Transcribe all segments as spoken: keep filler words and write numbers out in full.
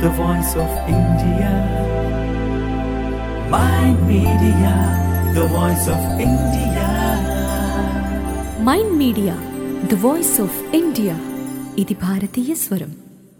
the voice of India. Mind Media, the voice of India. Mind Media the voice of India. ఇది భారతీయ స్వరం.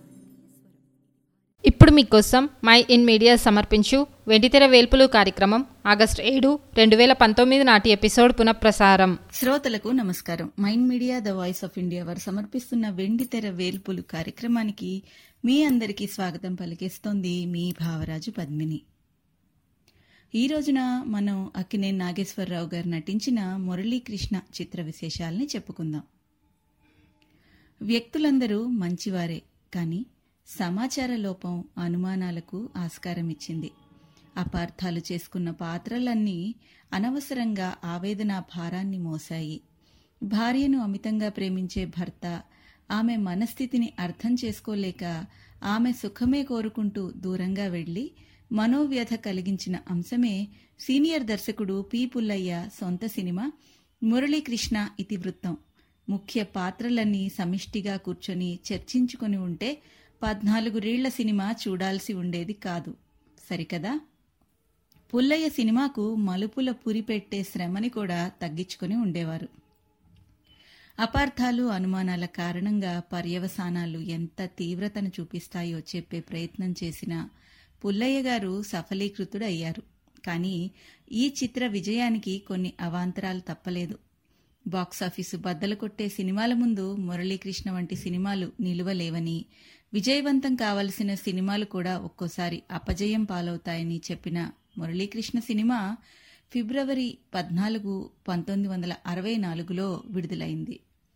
ఇప్పుడు మీకోసం my in media సమర్పించు వెండితెర వేల్పులు కార్యక్రమం ఆగస్టు ఏడు రెండు వేల పంతొమ్మిది నాటి ఎపిసోడ్ పునఃప్రసారం. శ్రోతలకు నమస్కారం. Mind Media the voice of India వారు సమర్పిస్తున్న వెండితెర వేల్పులు కార్యక్రమానికి మీ అందరికీ స్వాగతం పలికేస్తోంది మీ భావరాజు పద్మిని. ఈ రోజున మనం అక్కినేని నాగేశ్వరరావు గారు నటించిన మురళీకృష్ణ చిత్ర విశేషాలని చెప్పుకుందాం. వ్యక్తులందరూ మంచివారే, కానీ సమాచార లోపం అనుమానాలకు ఆస్కారమిచ్చింది. అపార్థాలు చేసుకున్న పాత్రలన్నీ అనవసరంగా ఆవేదన భారాన్ని మోశాయి. భార్యను అమితంగా ప్రేమించే భర్త ఆమె మనస్థితిని అర్థం చేసుకోలేక ఆమె సుఖమే కోరుకుంటూ దూరంగా వెళ్లి మనోవ్యధ కలిగించిన అంశమే సీనియర్ దర్శకుడు పి పుల్లయ్య సొంత సినిమా మురళీకృష్ణ ఇతివృత్తం. ముఖ్య పాత్రలన్నీ సమిష్టిగా కూర్చొని చర్చించుకొని ఉంటే పద్నాలుగు రీళ్ల సినిమా చూడాల్సి ఉండేది కాదు, సరికదా? పుల్లయ్య సినిమాకు మలుపుల పురి పెట్టే శ్రమని కూడా తగ్గించుకొని ఉండేవారు. అపార్థాలు అనుమానాల కారణంగా పర్యవసానాలు ఎంత తీవ్రతను చూపిస్తాయో చెప్పే ప్రయత్నం చేసిన పుల్లయ్య గారు సఫలీకృతుడయ్యారు. కానీ ఈ చిత్ర విజయానికి కొన్ని అవాంతరాలు తప్పలేదు. బాక్సాఫీసు బద్దలు కొట్టే సినిమాల ముందు మురళీకృష్ణ వంటి సినిమాలు నిలువలేవని, విజయవంతం కావలసిన సినిమాలు కూడా ఒక్కోసారి అపజయం పాలవుతాయని చెప్పిన మురళీకృష్ణ సినిమా ఫిబ్రవరి పద్నాలుగు పంతొమ్మిది వందల అరవై నాలుగులో విడుదలైంది.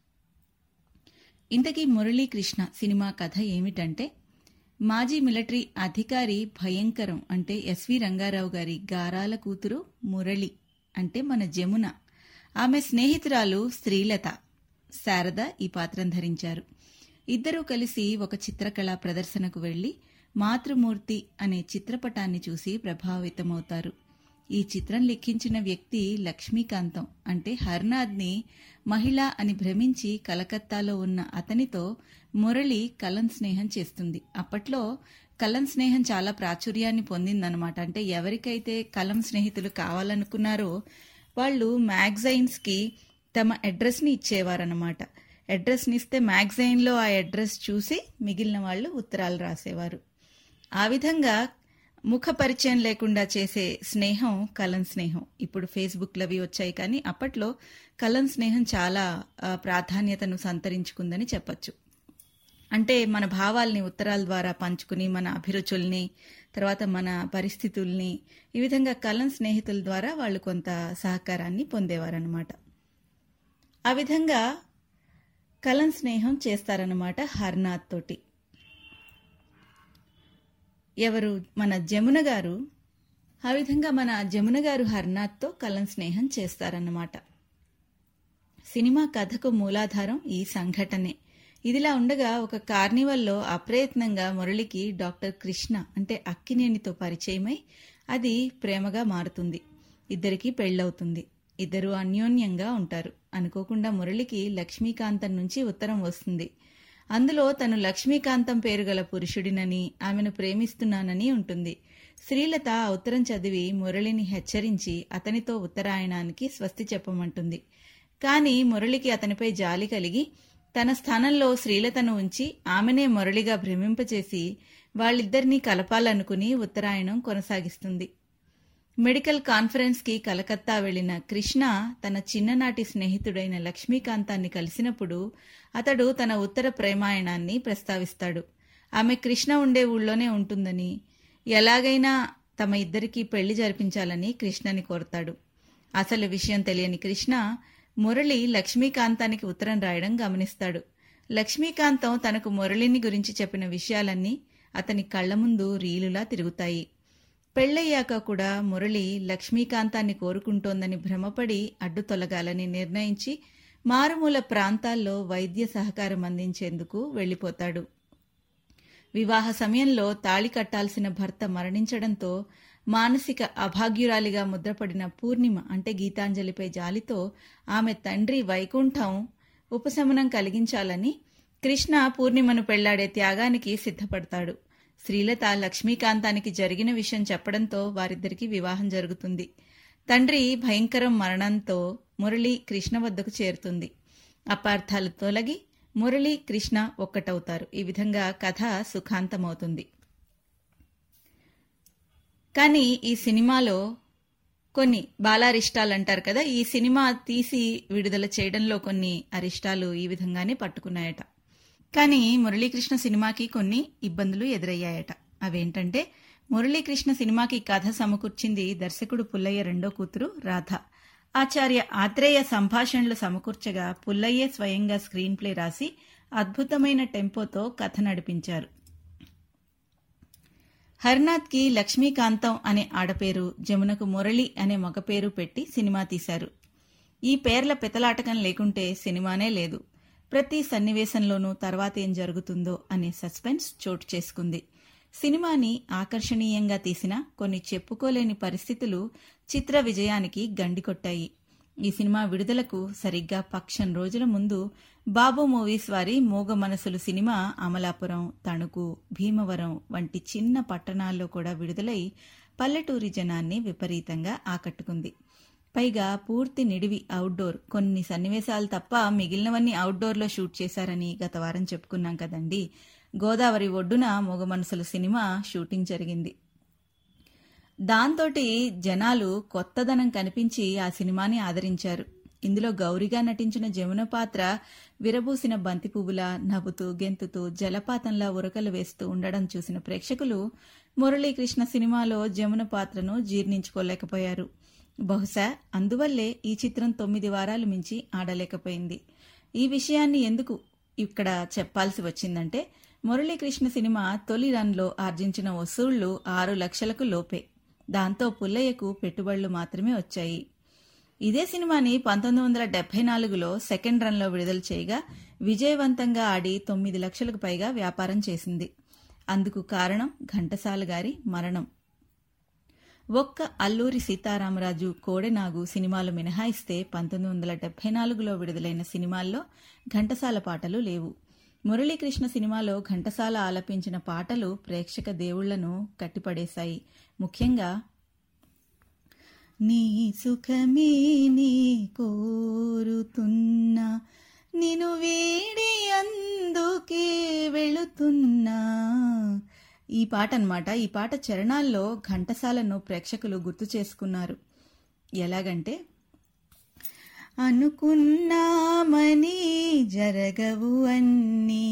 ఇంతకీ మురళీకృష్ణ సినిమా కథ ఏమిటంటే, మాజీ మిలిటరీ అధికారి భయంకరం అంటే ఎస్వి రంగారావు గారి గారాల కూతురు మురళి అంటే మన జమున, ఆమె స్నేహితురాలు శ్రీలత, శారద ఈ పాత్రం ధరించారు. ఇద్దరూ కలిసి ఒక చిత్రకళా ప్రదర్శనకు వెళ్లి మాతృమూర్తి అనే చిత్రపటాన్ని చూసి ప్రభావితమవుతారు. ఈ చిత్రం లిఖించిన వ్యక్తి లక్ష్మీకాంతం అంటే హర్నాథ్ని మహిళ అని భ్రమించి కలకత్తాలో ఉన్న అతనితో మురళి కలం స్నేహం చేస్తుంది. అప్పట్లో కలం స్నేహం చాలా ప్రాచుర్యాన్ని పొందిందనమాట. అంటే ఎవరికైతే కలం స్నేహితులు కావాలనుకున్నారో వాళ్ళు మ్యాగజైన్స్ కి తమ అడ్రస్ ని ఇచ్చేవారనమాట. అడ్రస్ ని ఇస్తే మ్యాగజైన్ లో ఆ అడ్రస్ చూసి మిగిలిన వాళ్ళు ఉత్తరాలు రాసేవారు. ఆ విధంగా ముఖ పరిచయం లేకుండా చేసే స్నేహం కలం స్నేహం. ఇప్పుడు ఫేస్బుక్లవి వచ్చాయి, కానీ అప్పట్లో కలం స్నేహం చాలా ప్రాధాన్యతను సంతరించుకుందని చెప్పచ్చు. అంటే మన భావాల్ని ఉత్తరాల ద్వారా పంచుకుని మన అభిరుచుల్ని, తర్వాత మన పరిస్థితుల్ని, ఈ విధంగా కలం స్నేహితుల ద్వారా వాళ్ళు కొంత సహకారాన్ని పొందేవారనమాట. ఆ విధంగా కలం స్నేహం చేస్తారనమాట హర్నాథ్ తోటి. ఎవరు? మన జమున గారు. ఆ విధంగా మన జమున గారు హర్నాథ్తో కలం స్నేహం చేస్తారన్నమాట. సినిమా కథకు మూలాధారం ఈ సంఘటనే. ఇదిలా ఉండగా ఒక కార్నివల్లో అప్రయత్నంగా మురళికి డాక్టర్ కృష్ణ అంటే అక్కినేనితో పరిచయమై అది ప్రేమగా మారుతుంది. ఇద్దరికీ పెళ్లవుతుంది. ఇద్దరు అన్యోన్యంగా ఉంటారు. అనుకోకుండా మురళికి లక్ష్మీకాంతం నుంచి ఉత్తరం వస్తుంది. అందులో తను లక్ష్మీకాంతం పేరు గల పురుషుడినని, ఆమెను ప్రేమిస్తున్నానని ఉంటుంది. శ్రీలత ఆ ఉత్తరం చదివి మురళిని హెచ్చరించి అతనితో ఉత్తరాయణానికి స్వస్తి చెప్పమంటుంది. కానీ మురళికి అతనిపై జాలి కలిగి తన స్థానంలో శ్రీలతను ఉంచి ఆమెనే మురళిగా భ్రమింపచేసి వాళ్ళిద్దరినీ కలపాలనుకుని ఉత్తరాయణం కొనసాగిస్తుంది. మెడికల్ కాన్ఫరెన్స్ కి కలకత్తా వెళ్లిన కృష్ణ తన చిన్ననాటి స్నేహితుడైన లక్ష్మీకాంతాన్ని కలిసినప్పుడు అతడు తన ఉత్తర ప్రేమాయణాన్ని ప్రస్తావిస్తాడు. ఆమె కృష్ణ ఉండే ఊళ్ళోనే ఉంటుందని, ఎలాగైనా తమ ఇద్దరికీ పెళ్లి జరిపించాలని కృష్ణని కోరతాడు. అసలు విషయం తెలియని కృష్ణ మురళి లక్ష్మీకాంతానికి ఉత్తరం రాయడం గమనిస్తాడు. లక్ష్మీకాంతం తనకు మురళిని గురించి చెప్పిన విషయాలన్నీ అతని కళ్ల ముందు రీలులా తిరుగుతాయి. పెళ్లయ్యాక కూడా మురళి లక్ష్మీకాంతాన్ని కోరుకుంటోందని భ్రమపడి అడ్డు తొలగాలని నిర్ణయించి మారుమూల ప్రాంతాల్లో వైద్య సహకారం అందించేందుకు వెళ్లిపోతాడు. వివాహ సమయంలో తాళి కట్టాల్సిన భర్త మరణించడంతో మానసిక అభాగ్యురాలిగా ముద్రపడిన పూర్ణిమ అంటే గీతాంజలిపై జాలితో ఆమె తండ్రి వైకుంఠం ఉపశమనం కలిగించాలని కృష్ణ పూర్ణిమను పెళ్లాడే త్యాగానికి సిద్ధపడతాడు. శ్రీలత లక్ష్మీకాంతానికి జరిగిన విషయం చెప్పడంతో వారిద్దరికీ వివాహం జరుగుతుంది. తండ్రి భయంకరం మరణంతో మురళి కృష్ణ వద్దకు చేరుతుంది. అపార్థాలు తొలగి మురళి కృష్ణ ఒక్కటవుతారు. ఈ విధంగా కథ సుఖాంతమవుతుంది. కానీ ఈ సినిమాలో కొన్ని బాలారిష్టాలు అంటారు కదా, ఈ సినిమా తీసి విడుదల చేయడంలో కొన్ని అరిష్టాలు ఈ విధంగానే పట్టుకున్నాయట. కానీ మురళీకృష్ణ సినిమాకి కొన్ని ఇబ్బందులు ఎదురయ్యాయట. అవేంటంటే, మురళీకృష్ణ సినిమాకి కథ సమకూర్చింది దర్శకుడు పుల్లయ్య రెండో కూతురు రాధ. ఆచార్య ఆత్రేయ సంభాషణలు సమకూర్చగా పుల్లయ్యే స్వయంగా స్క్రీన్ ప్లే రాసి అద్భుతమైన టెంపోతో కథ నడిపించారు. హర్నాథ్కి లక్ష్మీకాంతం అనే ఆడపేరు, జమునకు మురళి అనే మగపేరు పెట్టి సినిమా తీశారు. ఈ పేర్ల పెతలాటకం లేకుంటే సినిమానే లేదు. ప్రతి సన్నివేశంలోనూ తర్వాత ఏం జరుగుతుందో అనే సస్పెన్స్ చోటు చేసుకుంది. సినిమాని ఆకర్షణీయంగా తీసిన కొన్ని చెప్పుకోలేని పరిస్థితులు చిత్ర విజయానికి గండికొట్టాయి. ఈ సినిమా విడుదలకు సరిగ్గా పక్షం రోజుల ముందు బాబు మూవీస్ వారి మూగ మనసులు సినిమా అమలాపురం, తణుకు, భీమవరం వంటి చిన్న పట్టణాల్లో కూడా విడుదలై పల్లెటూరి జనాన్ని విపరీతంగా ఆకట్టుకుంది. పైగా పూర్తి నిడివి అవుట్డోర్, కొన్ని సన్నివేశాలు తప్ప మిగిలినవన్నీ అవుట్డోర్లో షూట్ చేశారని గత వారం చెప్పుకున్నాం కదండి. గోదావరి ఒడ్డున మూగ మనసులు సినిమా షూటింగ్ జరిగింది. దాంతోటి జనాలు కొత్తదనం కనిపించి ఆ సినిమాని ఆదరించారు. ఇందులో గౌరిగా నటించిన జమున పాత్ర విరబూసిన బంతి పువ్వులా నవ్వుతూ గెంతుతూ జలపాతంలా ఉరకలు వేస్తూ ఉండడం చూసిన ప్రేక్షకులు మురళీకృష్ణ సినిమాలో జమున పాత్రను జీర్ణించుకోలేకపోయారు. బహుశా అందువల్లే ఈ చిత్రం తొమ్మిది వారాలు మించి ఆడలేకపోయింది. ఈ విషయాన్ని ఎందుకు ఇక్కడ చెప్పాల్సి వచ్చిందంటే, మురళీకృష్ణ సినిమా తొలి రన్లో ఆర్జించిన వసూళ్లు ఆరు లక్షలకు లోపే. దాంతో పుల్లయ్యకు పెట్టుబడులు మాత్రమే వచ్చాయి. ఇదే సినిమాని పంతొమ్మిది వందల డెబ్బై నాలుగులో సెకండ్ రన్లో విడుదల చేయగా విజయవంతంగా ఆడి తొమ్మిది లక్షలకు పైగా వ్యాపారం చేసింది. అందుకు కారణం ఘంటసాల గారి మరణం. ఒక్క అల్లూరి సీతారామరాజు, కోడెనాగు సినిమాలు మినహాయిస్తే పంతొమ్మిది వందల డెబ్బై నాలుగులో విడుదలైన సినిమాల్లో ఘంటసాల పాటలు లేవు. మురళీకృష్ణ సినిమాలో ఘంటసాల ఆలపించిన పాటలు ప్రేక్షక దేవుళ్లను కట్టిపడేశాయి. ముఖ్యంగా నీ సుఖమే నీ కోరుతున్నా, నిను వీడి అందుకే వెళుతున్నా, ఈ పాట అన్నమాట. ఈ పాట చరణాల్లో ఘంటసాలను ప్రేక్షకులు గుర్తు చేసుకున్నారు. ఎలాగంటే, అనుకున్నామని జరగవు అన్నీ,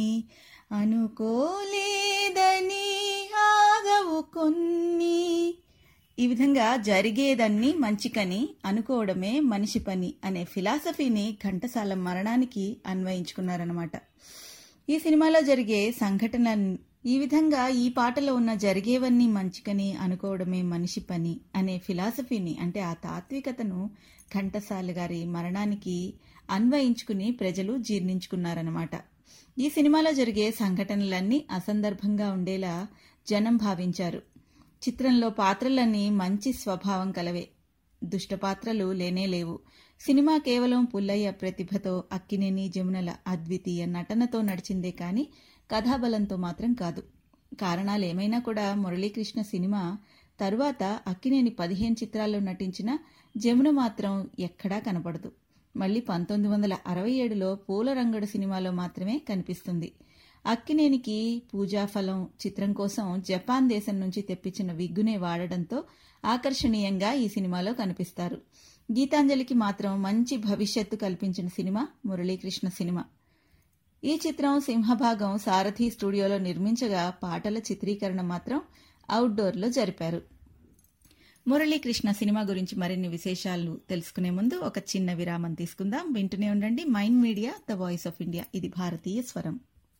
అనుకోలేదని ఆగవు కొన్ని. ఈ విధంగా జరిగేదన్నీ మంచికని అనుకోవడమే మనిషి పని అనే ఫిలాసఫీని ఘంటసాల మరణానికి అన్వయించుకున్నారన్నమాట. ఈ సినిమాలో జరిగే సంఘటన ఈ విధంగా ఈ పాటలో ఉన్న జరిగేవన్నీ మంచికని అనుకోవడమే మనిషి పని అనే ఫిలాసఫీని, అంటే ఆ తాత్వికతను ఘంటసాల గారి మరణానికి అన్వయించుకుని ప్రజలు జీర్ణించుకున్నారన్నమాట. ఈ సినిమాలో జరిగే సంఘటనలన్నీ అసందర్భంగా ఉండేలా జనం భావించారు. చిత్రంలో పాత్రలన్నీ మంచి స్వభావం కలవే, దుష్ట పాత్రలు లేనేలేవు. సినిమా కేవలం పుల్లయ్య ప్రతిభతో, అక్కినేని జమునల అద్వితీయ నటనతో నడిచిందే కానీ కథాబలంతో మాత్రం కాదు. కారణాలేమైనా కూడా మురళీకృష్ణ సినిమా తరువాత అక్కినేని పదిహేను చిత్రాల్లో నటించిన జమున మాత్రం ఎక్కడా కనపడదు. మళ్లీ పంతొమ్మిది వందల అరవై ఏడులో పూలరంగడు సినిమాలో మాత్రమే కనిపిస్తుంది. అక్కినేనికి పూజాఫలం చిత్రం కోసం జపాన్ దేశం నుంచి తెప్పించిన విగ్గునే వాడడంతో ఆకర్షణీయంగా ఈ సినిమాలో కనిపిస్తారు. గీతాంజలికి మాత్రం మంచి భవిష్యత్తు కల్పించిన సినిమా మురళీకృష్ణ సినిమా. ఈ చిత్రం సింహభాగం సారథి స్టూడియోలో నిర్మించగా పాటల చిత్రీకరణ మాత్రం అవుట్డోర్లో జరిపారు. మురళీకృష్ణ సినిమా గురించి మరిన్ని విశేషాలు తెలుసుకునే ముందు ఒక చిన్న విరామం తీసుకుందాం. వింటూనే ఉండండి Mind Media, the voice of India. ఇది భారతీయ స్వరం.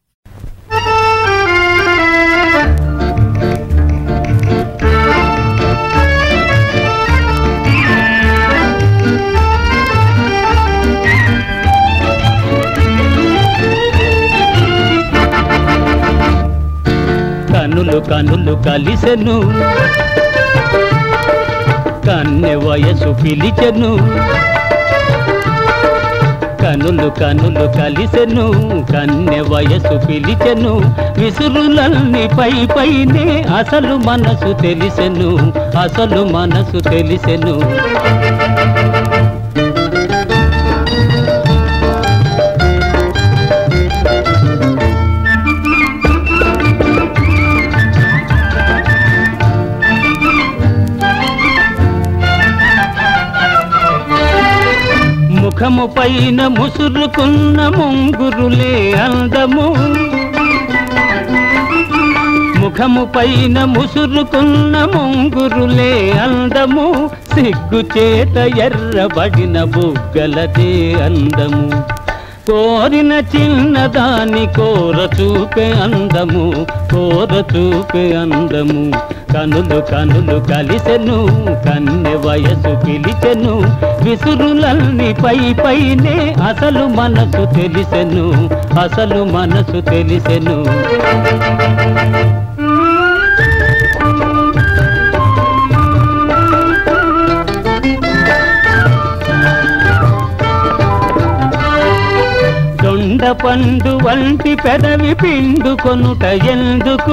కనులు కనులు కలిసెను, కన్నె వయసు పిలిచెను, కనులు కనులు కలిసెను కన్నె వయసు పిలిచెను విసురులన్నీ పై పైనే అసలు మనసు తెలిసెను అసలు మనసు తెలిసెను ముఖము పైన ముసురుకున్న ముంగురులే అందము ముఖము పైన ముసురుకున్న ముంగురులే అందము సిగ్గు చేత ఎర్రబడిన బుగ్గలదే అందము కోరిన చిన్నదాని కోర చూపే అందము కోర చూపే అందము కనులు కనులు కలిసెను కన్నె వయసు పిలిచెను విసురులన్నీ పై పైనే అసలు మనసు తెలిసెను అసలు మనసు తెలిసెను దొండ పండు వంటి పెదవి పిండుకొనుట ఎందుకు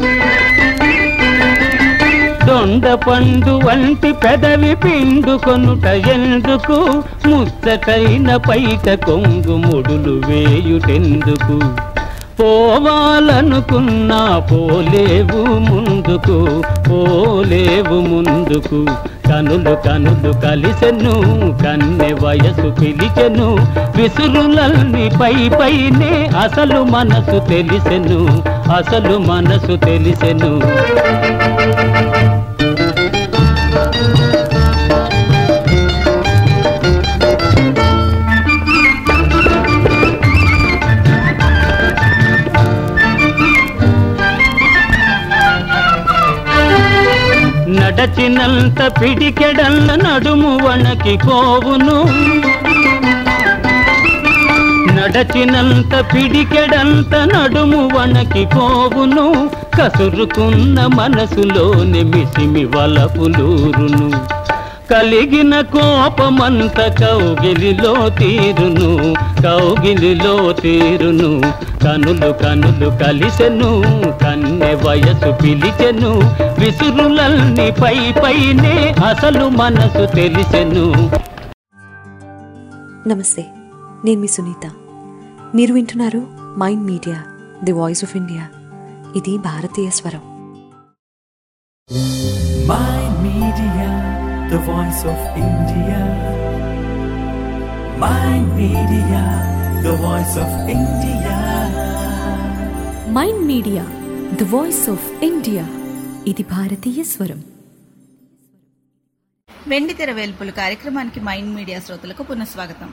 దొండ పండు వంటి పెదవి పిండుకొనుట ఎందుకు ముచ్చటైన పైట కొంగు ముడులు వేయుటెందుకు పోవాలనుకున్నా పోలేవు ముందుకు పోలేవు ముందుకు కనులు కనులు కలిసెను కన్నె వయసు పిలిచెను విసురులన్నీ పై పైనే అసలు మనసు తెలిసెను అసలు మనసు తెలిసెను నడచినంత పిడికెడల్ల నడుము వణకి పోవును నడచినంత పిడికెడంత నడుము వణకి పోవును కసురుకున్న మనసులోని మిసిమి వలపులూరును కలిగిన కోపమంత కౌగిలిలో తీరును కౌగిలిలో తీరును కనులు కనులు కలిసెను కన్నె వయసు పిలిచెను విసురులన్నీ పై పైనే అసలు మనసు తెలిసెను. నమస్తే, నేను మీ సునీత. మీరు వింటున్నారు Mind Media, the voice of India. ఇది భారతీయ స్వరం. Mind Media, the voice of India. Mind Media, the voice of India. Mind Media, the voice of India. ఇది భారతీయ స్వరం. వెండితెర వేల్పులు కార్యక్రమానికి మైండ్ మీడియా శ్రోతలకు పునఃస్వాగతం.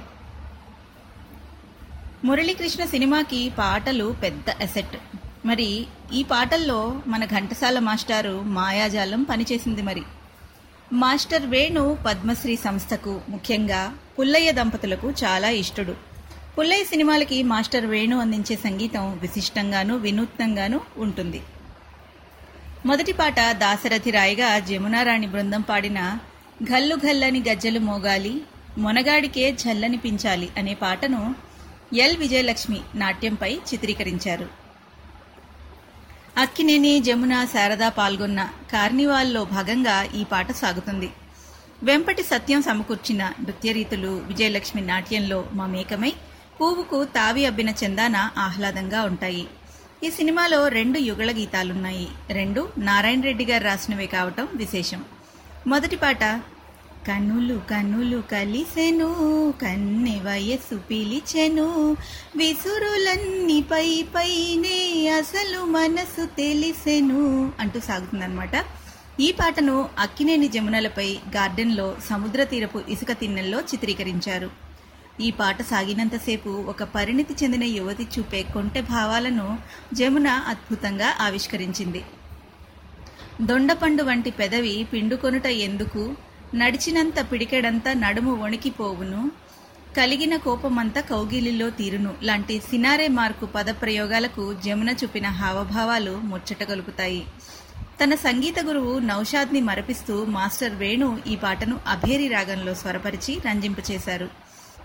మురళీకృష్ణ సినిమాకి పాటలు పెద్ద అసెట్. మరి ఈ పాటల్లో మన ఘంటసాల మాస్టారు మాయాజాలం పనిచేసింది. మరి మాస్టర్ వేణు పద్మశ్రీ సంస్థకు, ముఖ్యంగా పుల్లయ్య దంపతులకు చాలా ఇష్టడు. పుల్లయ్య సినిమాలకి మాస్టర్ వేణు అందించే సంగీతం విశిష్టంగాను వినూత్నంగాను ఉంటుంది. మొదటి పాట దాశరథి రాయిగా జమునారాణి బృందం పాడిన గల్లు గల్లని గజ్జలు మోగాలి మొనగాడికే జల్లనిపించాలి అనే పాటను ఎల్ విజయలక్ష్మి నాట్యంపై చిత్రీకరించారు. అక్కినేని, జమున, శారద పాల్గొన్న కార్నివాల్లో భాగంగా ఈ పాట సాగుతుంది. వెంపటి సత్యం సమకూర్చిన నృత్యరీతులు విజయలక్ష్మి నాట్యంలో మమేకమై పువ్వుకు తావి అబ్బిన చందాన ఆహ్లాదంగా ఉంటాయి. ఈ సినిమాలో రెండు యుగళ గీతాలున్నాయి. రెండు నారాయణ రెడ్డి గారు రాసినవే కావటం విశేషం. మొదటి పాట కన్నులు కన్నులు కలిసెను కన్నె వయస్సు పిలిచెను విసురులన్నీ పై పైనే అసలు మనసు తెలిసెను అంటూ సాగుతుందన్నమాట. ఈ పాటను అక్కినేని జమునలపై గార్డెన్లో సముద్ర తీరపు ఇసుక తిన్నెల్లో చిత్రీకరించారు. ఈ పాట సాగినంతసేపు ఒక పరిణితి చెందిన యువతి చూపే కొంటె భావాలను జమున అద్భుతంగా ఆవిష్కరించింది. దొండపండు వంటి పెదవి పిండుకొనుట ఎందుకు, నడిచినంత పిడికెడంతా నడుము వణికిపోవును, కలిగిన కోపమంతా కౌగిలిలో తీరును లాంటి సినారే మార్కు పదప్రయోగాలకు జమున చూపిన హావభావాలు ముచ్చటగొలుపుతాయి. తన సంగీత గురువు నౌషాద్ని మరపిస్తూ మాస్టర్ వేణు ఈ పాటను అభేరి రాగంలో స్వరపరిచి రంజింపచేశారు.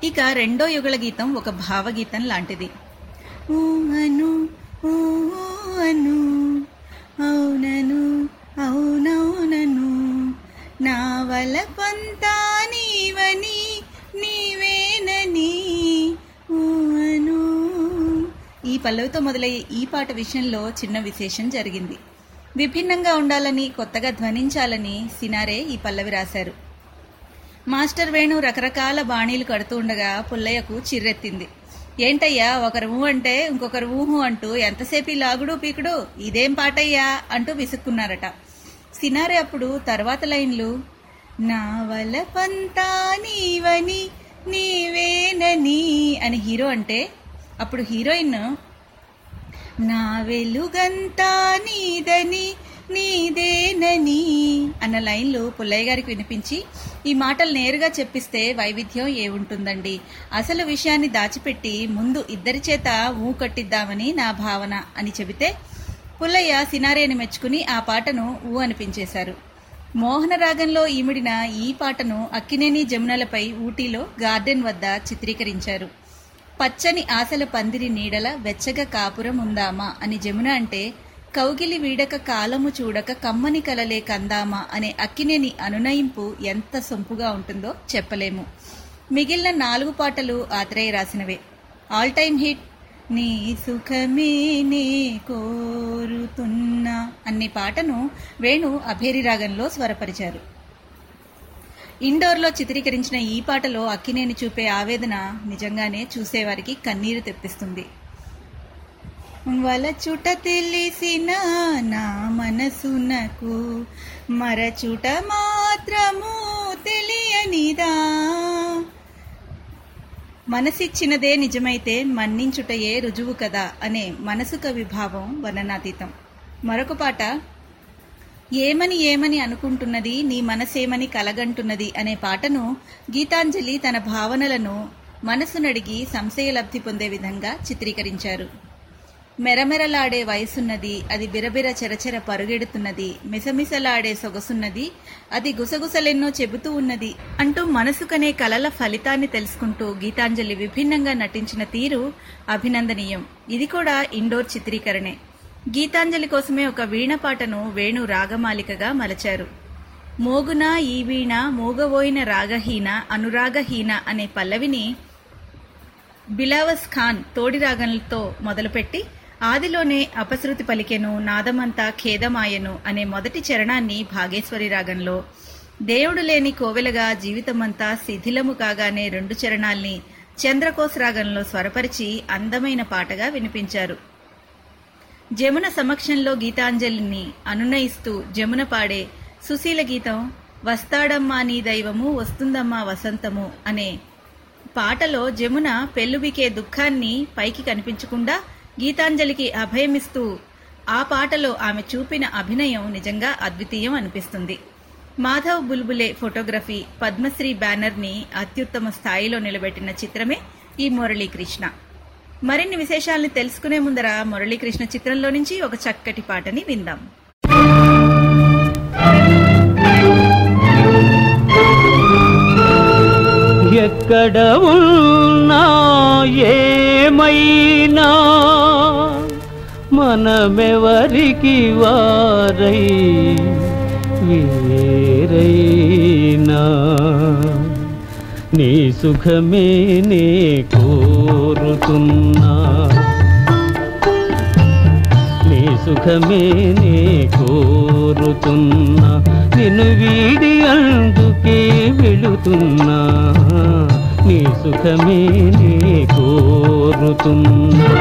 ఇక రెండో యుగళ గీతం ఒక భావగీతం లాంటిది. ఊహను ఊహను అవునను అవునవునను నా వలపంతా నీవని నీవేనని ఊహను. ఈ పల్లవితో మొదలయ్యే ఈ పాట విషయంలో చిన్న విశేషం జరిగింది. విభిన్నంగా ఉండాలని, కొత్తగా ధ్వనించాలని సినారే ఈ పల్లవి రాశారు. మాస్టర్ వేణు రకరకాల బాణీలు కడుతూ ఉండగా పుల్లయ్యకు చిర్రెత్తింది. ఏంటయ్యా ఒకరు ఊ అంటే ఇంకొకరు ఊహు అంటూ ఎంతసేపు లాగుడు పీకుడు, ఇదేం పాటయ్యా అంటూ విసుక్కున్నారట. సినారే అప్పుడు తర్వాత లైన్లు నా వలపంతా నీవని నీవేనని అని హీరో అంటే, అప్పుడు హీరోయిన్ నా వెలుగంతా నీదని నీదేనని అన్న లైన్లు పుల్లయ్య గారికి వినిపించి ఈ మాటలు నేరుగా చెప్పిస్తే వైవిధ్యం ఏముంటుందండి, అసలు విషయాన్ని దాచిపెట్టి ముందు ఇద్దరి చేత ఊ కట్టిద్దామని నా భావన అని చెబితే పుల్లయ్య సినారేని మెచ్చుకుని ఆ పాటను ఊ అనిపించేశారు. మోహన రాగంలో ఈమిడిన ఈ పాటను అక్కినేని జమునలపై ఊటీలో గార్డెన్ వద్ద చిత్రీకరించారు. పచ్చని ఆశల పందిరి నీడల వెచ్చగా కాపురం ఉందామా అని జమున అంటే, కౌగిలి వీడక కాలము చూడక కమ్మని కలలే కందామా అనే అక్కినేని అనునయింపు ఎంత సొంపుగా ఉంటుందో చెప్పలేము. మిగిలిన నాలుగు పాటలు ఆత్రేయ రాసినవే. ఆల్ టైమ్ హిట్ నీ సుఖమే నే కోరుతున్నా అనే పాటను వేణు అభేరి రాగంలో స్వరపరిచారు. ఇండోర్లో చిత్రీకరించిన ఈ పాటలో అక్కినేని చూపే ఆవేదన నిజంగానే చూసేవారికి కన్నీరు తెప్పిస్తుంది. వలచుట తెలిసిన నా మనసునకు మరచుట మాత్రము తెలియనిదా, మనసిచ్చినదే నిజమైతే మన్నించుటయే రుజువు కదా అనే మనసు కవి భావం వర్ణనాతీతం. మరొక పాట ఏమని ఏమని అనుకుంటున్నది నీ మనసేమని కలగంటున్నది అనే పాటను గీతాంజలి తన భావనలను మనసునడిగి సంశయలబ్ధి పొందే విధంగా చిత్రీకరించారు. మెరమెరలాడే వయసున్నది, అది బిరబిర చెరచెర పరుగెడుతున్నది, మిసమిసలాడే సొగసున్నది, అది గుసగుసలెన్నో చెబుతూ ఉన్నది అంటూ మనసుకనే కలల ఫలితాన్ని తెలుసుకుంటూ గీతాంజలి విభిన్నంగా నటించిన తీరు అభినందనీయం. ఇది కూడా ఇండోర్ చిత్రీకరణే. గీతాంజలి కోసమే ఒక వీణ పాటను వేణు రాగమాలికగా మలచారు. మోగున ఈ వీణ మోగవోయిన రాగహీన అనురాగహీన అనే పల్లవిని బిలావస్ ఖాన్ తోడి రాగంతో మొదలుపెట్టి ఆదిలోనే అపశృతి పలికెను నాదమంతా ఖేదమాయను అనే మొదటి చరణాన్ని భాగేశ్వరి రాగంలో, దేవుడు లేని కోవెలగా జీవితమంతా శిథిలము కాగానే రెండు చరణాల్ని చంద్రకోశ రాగంలో స్వరపరిచి అందమైన పాటగా వినిపించారు. జమున సమక్షంలో గీతాంజలిని అనునయిస్తూ జమున పాడే సుశీల గీతం వస్తాడమ్మా నీ దైవము వస్తుందమ్మా వసంతము అనే పాటలో జమున పెళ్ళుబికే దుఃఖాన్ని పైకి కనిపించకుండా గీతాంజలికి అభయమిస్తూ ఆ పాటలో ఆమె చూపిన అభినయం నిజంగా అద్వితీయం అనిపిస్తుంది. మాధవ్ బుల్బులే ఫోటోగ్రఫీ పద్మశ్రీ బ్యానర్ని అత్యుత్తమ స్థాయిలో నిలబెట్టిన చిత్రమే ఈ మురళీకృష్ణ. మరిన్ని విశేషాలను తెలుసుకునే ముందర మురళీకృష్ణ చిత్రంలో నుంచి ఒక చక్కటి పాటని విందాం. ఎక్కడ ఉన్నా ఏమైనా మనమెవరికి వారై వేరైనా నీ సుఖమే నే కోరుతున్నా, నీ సుఖమే నే కోరుతున్నా, నిన్ను వీడి అందుకే వెళుతున్నా, నీ సుఖమే నే కోరుతున్నా.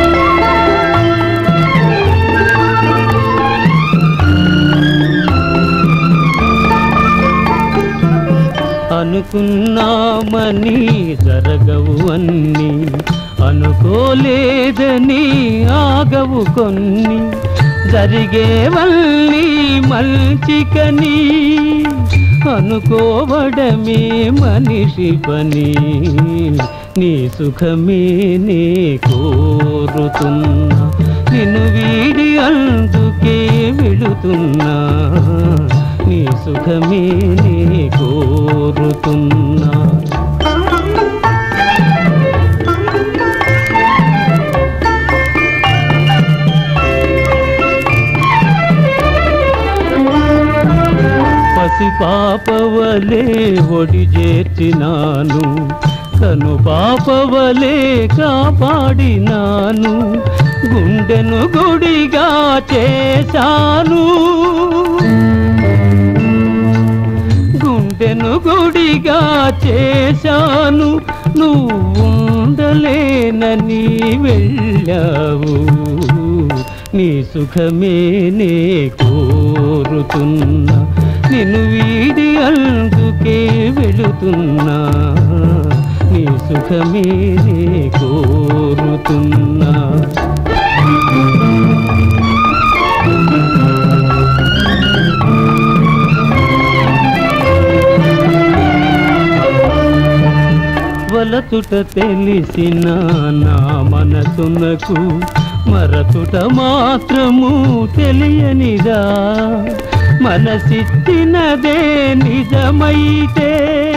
అనుకున్నామని జరగవు అన్ని, అనుకోలేదని ఆగవు కొన్ని, జరిగేవల్లి మల్చికని అనుకోవడమే మనిషి పని, నీ సుఖమే నే కోరుతున్నా, నిన్ను వీడి అందుకే వెళుతున్నా, నీ సుఖమే నే కోరుతున్నా. పసి పాపవలే ఒడి చేర్చినాను, కను పాపవలే కాపాడినాను, గుండెను గుడిగా చేశాను, గుండెను గుడిగా చేశాను, నువ్వుండలేనని వెళ్ళావు, నీ సుఖమే నే కోరుతున్నా, నిన్ను వీడి అందుకే వెళుతున్నా, నీ సుఖమే నే కోరుతున్నా. వలచుట తెలిసిన నా మనసునకు మరచుట మాత్రము తెలియనిదా, మనసిచ్చినదే నిజమైతే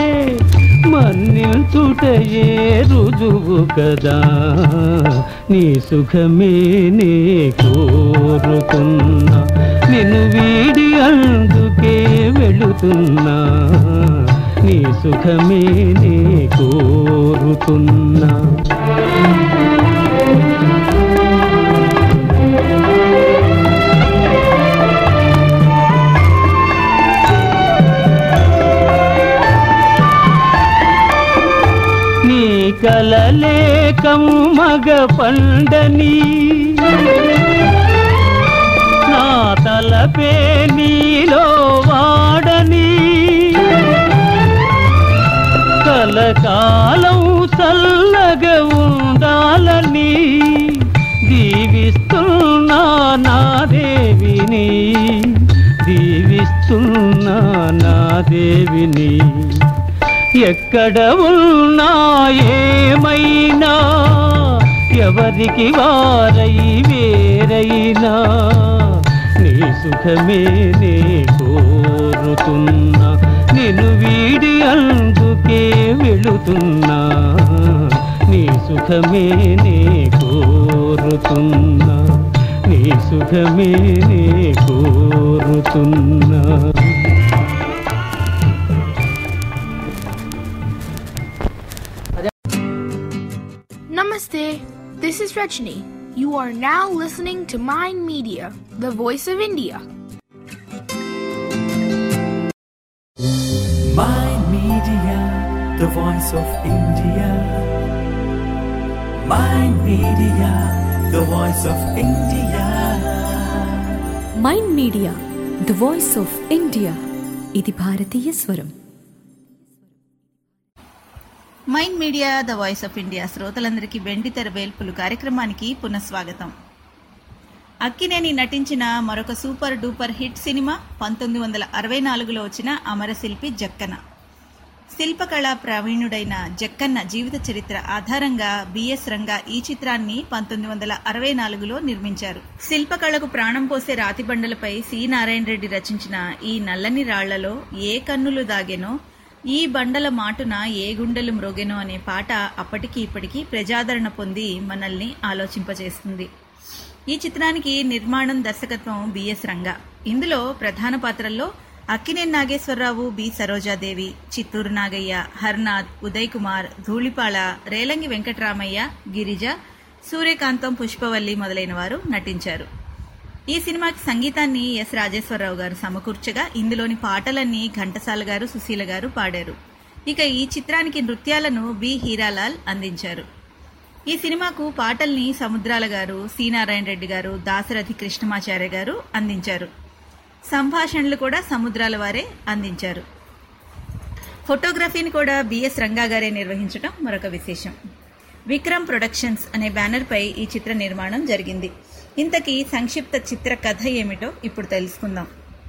మన్నించుటయే రుజువు కదా, నీ సుఖమే నే కోరుతున్నా, నిన్ను వీడి అందుకే వెళుతున్నా, నీ సుఖమే నే కోరుతున్నా. నీ కలలే కమ్మగ పండని, నా తలపే నీలో వాడని, కలకాలం చల్లగా ఉండాలని దీవిస్తున్నా నా దేవిని, దీవిస్తున్నా నా దేవిని. ఎక్కడ ఉన్నా ఏమైనా ఎవరికి వారై వేరైనా నీ సుఖమే నే కోరుతున్నా, నిన్ను వీడి అందుకే వెళుతున్నా, నీ సుఖమే నే కోరుతున్నా, నీ సుఖమే నే కోరుతున్నా. Namaste, this is Rajni. You are now listening to Mind Media, the voice of India. Mind Media, the voice of India. Mind Media, the voice of India. Mind Media the voice of India, ఇది భారతీయ స్వరం. Mind Media the voice of India శ్రోతలందరికీ వెండితెర వేల్పులు కార్యక్రమానికి పునఃస్వాగతం. అక్కినేని నటించిన మరొక సూపర్ డూపర్ హిట్ సినిమా పంతొమ్మిది వందల అరవై నాలుగులో వచ్చిన అమరశిల్పి జక్కన్న. శిల్పకళా ప్రావీణ్యుడైన జక్కన్న జీవిత చరిత్ర ఆధారంగా బిఎస్ రంగా ఈ చిత్రాన్ని పంతొమ్మిది వందల అరవై నాలుగులో నిర్మించారు. శిల్పకళకు ప్రాణం పోసే రాతిబండలపై సి నారాయణ రెడ్డి రచించిన ఈ నల్లని రాళ్లలో ఏ కన్నులు దాగెనో, ఈ బండల మాటున ఏ గుండెలు మ్రోగెనో అనే పాట అప్పటికి ఇప్పటికీ ప్రజాదరణ పొంది మనల్ని ఆలోచింపజేస్తుంది. ఈ చిత్రానికి నిర్మాణం, దర్శకత్వం బిఎస్ రంగా. ఇందులో ప్రధాన పాత్రల్లో అక్కినేని నాగేశ్వరరావు, బి సరోజాదేవి, చిత్తూరు నాగయ్య, హర్నాథ్, ఉదయ్ కుమార్, ధూళిపాళ, రేలంగి వెంకటరామయ్య, గిరిజ, సూర్యకాంతం, పుష్పవల్లి మొదలైన వారు నటించారు. ఈ సినిమాకి సంగీతాన్ని ఎస్ రాజేశ్వరరావు గారు సమకూర్చగా ఇందులోని పాటలన్నీ ఘంటసాల గారు, సుశీల గారు పాడారు. ఇక ఈ చిత్రానికి నృత్యాలను బి హీరాలాల్ అందించారు. ఈ సినిమాకు పాటల్ని సముద్రాల గారు, సి నారాయణ రెడ్డి గారు, దాశరథి కృష్ణమాచార్య గారు అందించారు. సంభాషణలు కూడా సముద్రాల వారే అందించారు. ఫోటోగ్రఫీని కూడా బిఎస్ రంగా గారే నిర్వహించడం మరొక విశేషం. విక్రమ్ ప్రొడక్షన్స్ అనే బ్యానర్ పై ఈ చిత్ర నిర్మాణం జరిగింది. ఇంతకీ సంక్షిప్త చిత్ర కథ ఏమిటో ఇప్పుడు తెలుసుకుందాం.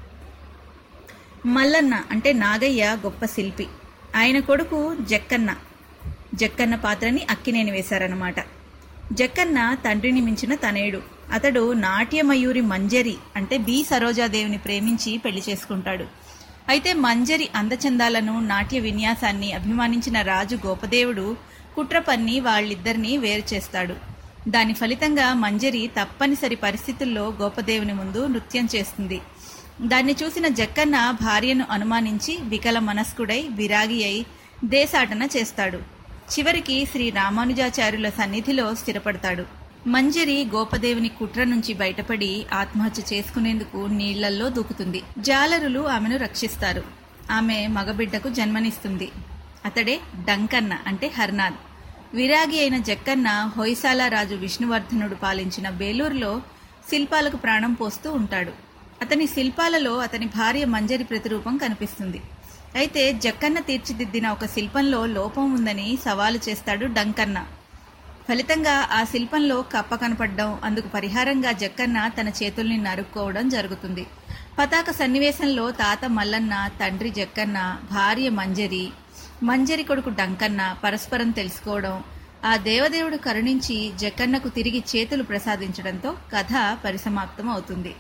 మల్లన్న అంటే నాగయ్య గొప్ప శిల్పి. ఆయన కొడుకు జక్కన్న జక్కన్న పాత్రని అక్కినేని వేశారన్నమాట. జక్కన్న తండ్రిని మించిన తనయుడు. అతడు నాట్యమయూరి మంజరి అంటే బి సరోజాదేవిని ప్రేమించి పెళ్లి చేసుకుంటాడు. అయితే మంజరి అందచందాలను, నాట్య విన్యాసాన్ని అభిమానించిన రాజు గోపదేవుడు కుట్ర పన్ని వాళ్ళిద్దరినీ వేరు చేస్తాడు. దాని ఫలితంగా మంజరి తప్పనిసరి పరిస్థితుల్లో గోపదేవుని ముందు నృత్యం చేస్తుంది. దాన్ని చూసిన జక్కన్న భార్యను అనుమానించి వికల మనస్కుడై విరాగి అయి దేశాటన చేస్తాడు. చివరికి శ్రీ రామానుజాచార్యుల సన్నిధిలో స్థిరపడతాడు. మంజరి గోపదేవుని కుట్ర నుంచి బయటపడి ఆత్మహత్య చేసుకునేందుకు నీళ్లల్లో దూకుతుంది. జాలరులు ఆమెను రక్షిస్తారు. ఆమె మగబిడ్డకు జన్మనిస్తుంది. అతడే డంకన్న అంటే హర్నాథ్. విరాగి అయిన జక్కన్న హొయసాల రాజు విష్ణువర్ధనుడు పాలించిన బేలూరులో శిల్పాలకు ప్రాణం పోస్తూ ఉంటాడు. అతని శిల్పాలలో అతని భార్య మంజరి ప్రతిరూపం కనిపిస్తుంది. అయితే జక్కన్న తీర్చిదిద్దిన ఒక శిల్పంలో లోపం ఉందని సవాలు చేస్తాడు డంకన్న. ఫలితంగా ఆ శిల్పంలో కప్ప కనపడడం, అందుకు పరిహారంగా జక్కన్న తన చేతుల్ని నరుక్కోవడం జరుగుతుంది. పతాక సన్నివేశంలో తాత మల్లన్న, తండ్రి జక్కన్న, భార్య మంజరి, మంజరి కొడుకు డంకన్న పరస్పరం తెలుసుకోవడం, ఆ దేవదేవుడు కరుణించి జక్కన్నకు తిరిగి చేతులు ప్రసాదించడంతో కథ పరిసమాప్తం అవుతుంది.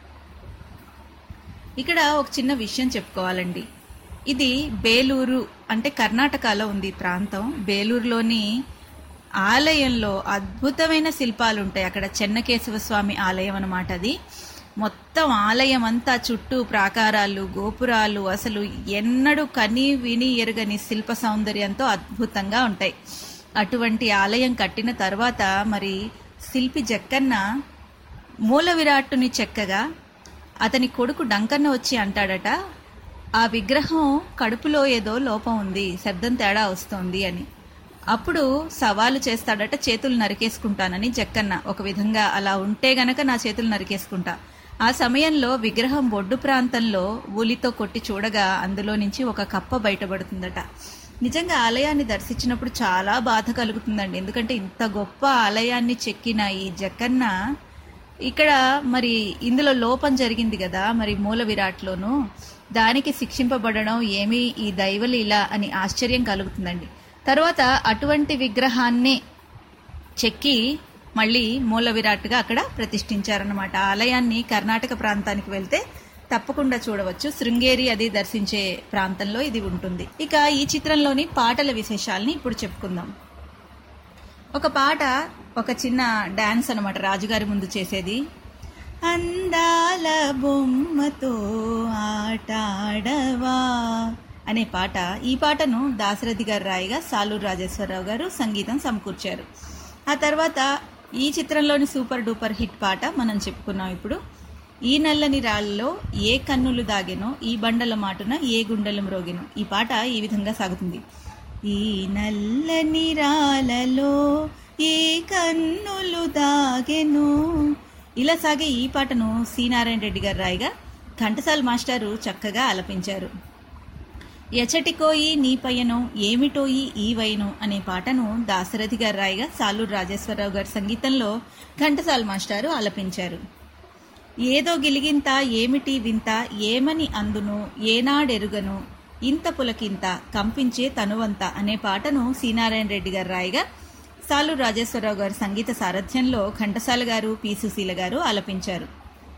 ఇక్కడ ఒక చిన్న విషయం చెప్పుకోవాలండి. ఇది బేలూరు అంటే కర్ణాటకలో ఉంది ప్రాంతం. బేలూరులోని ఆలయంలో అద్భుతమైన శిల్పాలు ఉంటాయి. అక్కడ చెన్నకేశవ స్వామి ఆలయం అన్నమాట. అది మొత్తం ఆలయం అంతా చుట్టూ ప్రాకారాలు, గోపురాలు అసలు ఎన్నడూ కని విని ఎరుగని శిల్ప సౌందర్యంతో అద్భుతంగా ఉంటాయి. అటువంటి ఆలయం కట్టిన తర్వాత మరి శిల్పి జక్కన్న మూల విరాట్టుని చెక్కగా అతని కొడుకు డంకన్న వచ్చి అంటాడట, ఆ విగ్రహం కడుపులో ఏదో లోపం ఉంది, శబ్దం తేడా వస్తోంది అని. అప్పుడు సవాలు చేస్తాడట, చేతులు నరికేసుకుంటానని జక్కన్న. ఒక విధంగా అలా ఉంటే గనక నా చేతులు నరికేసుకుంటా. ఆ సమయంలో విగ్రహం బొడ్డు ప్రాంతంలో ఊలితో కొట్టి చూడగా అందులో నుంచి ఒక కప్ప బయటపడుతుందట. నిజంగా ఆలయాన్ని దర్శించినప్పుడు చాలా బాధ కలుగుతుందండి. ఎందుకంటే ఇంత గొప్ప ఆలయాన్ని చెక్కిన ఈ జక్కన్న ఇక్కడ మరి ఇందులో లోపం జరిగింది కదా, మరి మూల విరాట్లోనూ దానికి శిక్షింపబడడం ఏమీ ఈ దైవలీల అని ఆశ్చర్యం కలుగుతుందండి. తర్వాత అటువంటి విగ్రహాన్ని చెక్కి మళ్ళీ మూల విరాట్గా అక్కడ ప్రతిష్ఠించారన్నమాట. ఆలయాన్ని కర్ణాటక ప్రాంతానికి వెళ్తే తప్పకుండా చూడవచ్చు. శృంగేరి అది దర్శించే ప్రాంతంలో ఇది ఉంటుంది. ఇక ఈ చిత్రంలోని పాటల విశేషాలని ఇప్పుడు చెప్పుకుందాం. ఒక పాట, ఒక చిన్న డాన్స్ అనమాట రాజుగారి ముందు చేసేది. అందాల బొమ్మతో ఆటాడవా అనే పాట. ఈ పాటను దాశరథి గారు రాయగా సాలూరు రాజేశ్వరరావు గారు సంగీతం సమకూర్చారు. ఆ తర్వాత ఈ చిత్రంలోని సూపర్ డూపర్ హిట్ పాట మనం చెప్పుకున్నాం ఇప్పుడు. ఈ నల్లని రాళ్ళలో ఏ కన్నులు దాగెనో, ఈ బండల మాటున ఏ గుండెలు మ్రోగెనో. ఈ పాట ఈ విధంగా సాగుతుంది. ఈ నల్లని రాళ్ళలో ఏ కన్నులు దాగెనో. ఇలా సాగే ఈ పాటను సి నారాయణ రెడ్డి గారు రాయగా ఘంటసాల మాస్టారు చక్కగా ఆలపించారు. ఎచటికోయి నీ పయ్యను ఏమిటోయి ఈ వైను అనే పాటను దాశరథి గారు రాయగా సాలూరు రాజేశ్వరరావు గారి సంగీతంలో ఘంటసాల మాస్టారు ఆలపించారు. ఏదో గిలిగింత ఏమిటి వింత ఏమని అందును ఏనాడెరుగను ఇంత పులకింత కంపించే తనువంత అనే పాటను సి నారాయణ రెడ్డి గారు రాయగా సాలూరు రాజేశ్వరరావు గారి సంగీత సారథ్యంలో ఘంటసాల గారు, పి సుశీల గారు ఆలపించారు.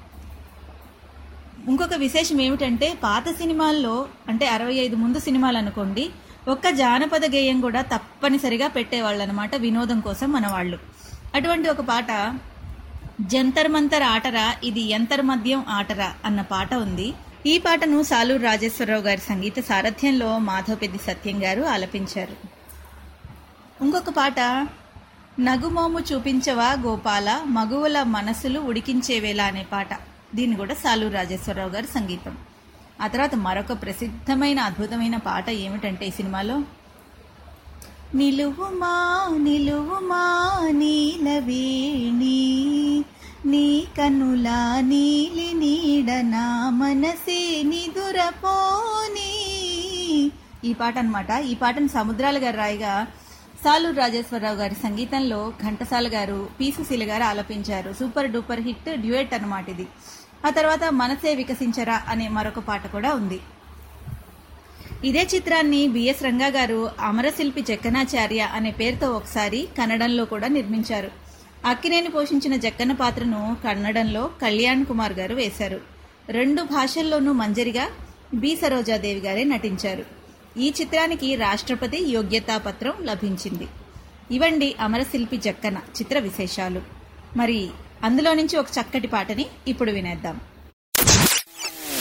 ఇంకొక విశేషం ఏమిటంటే పాత సినిమాల్లో అంటే అరవై ఐదు ముందు సినిమాలు అనుకోండి, ఒక్క జానపద గేయం కూడా తప్పనిసరిగా పెట్టేవాళ్ళు అనమాట వినోదం కోసం మన వాళ్ళు. అటువంటి ఒక పాట జంతర్ మంతర్ ఆటరా ఇది యంతర్ మద్యం ఆటరా అన్న పాట ఉంది. ఈ పాటను సాలూరు రాజేశ్వరరావు గారి సంగీత సారథ్యంలో మాధవపెద్ది సత్యం గారు ఆలపించారు. ఇంకొక పాట నగుమోము చూపించవా గోపాల మగువల మనసులు ఉడికించేవేళ అనే పాట. దీన్ని కూడా సాలూరు రాజేశ్వరరావు గారి సంగీతం. ఆ తర్వాత మరొక ప్రసిద్ధమైన అద్భుతమైన పాట ఏమిటంటే ఈ సినిమాలో నిలువుమా నిలువుమా నీలవేణి నీ కన్నులా నీలి నీడ నా మనసే నిదురపోని. ఈ పాట అన్నమాట. ఈ పాటను సముద్రాల గారు రాయగా సాలూరు రాజేశ్వరరావు గారి సంగీతంలో ఘంటసాల గారు, పి సుశీల గారు ఆలపించారు. సూపర్ డూపర్ హిట్ డ్యూయట్ అన్నమాట ఇది. ఆ తర్వాత మనసే వికసించరా అనే మరొక పాట కూడా ఉంది. ఇదే చిత్రాన్ని బిఎస్ రంగా గారు అమరశిల్పి జక్కనాచార్య అనే పేరుతో ఒకసారి కన్నడంలో కూడా నిర్మించారు. అక్కినేని పోషించిన జక్కన్న పాత్రను కన్నడంలో కళ్యాణ్ కుమార్ గారు వేశారు. రెండు భాషల్లోనూ మంజరిగా బి సరోజాదేవి గారే నటించారు. ఈ చిత్రానికి రాష్ట్రపతి యోగ్యతాపత్రం లభించింది. ఇవండి అమరశిల్పి జక్కన చిత్ర విశేషాలు. మరి అందులో నుంచి ఒక చక్కటి పాటని ఇప్పుడు వినేద్దాం.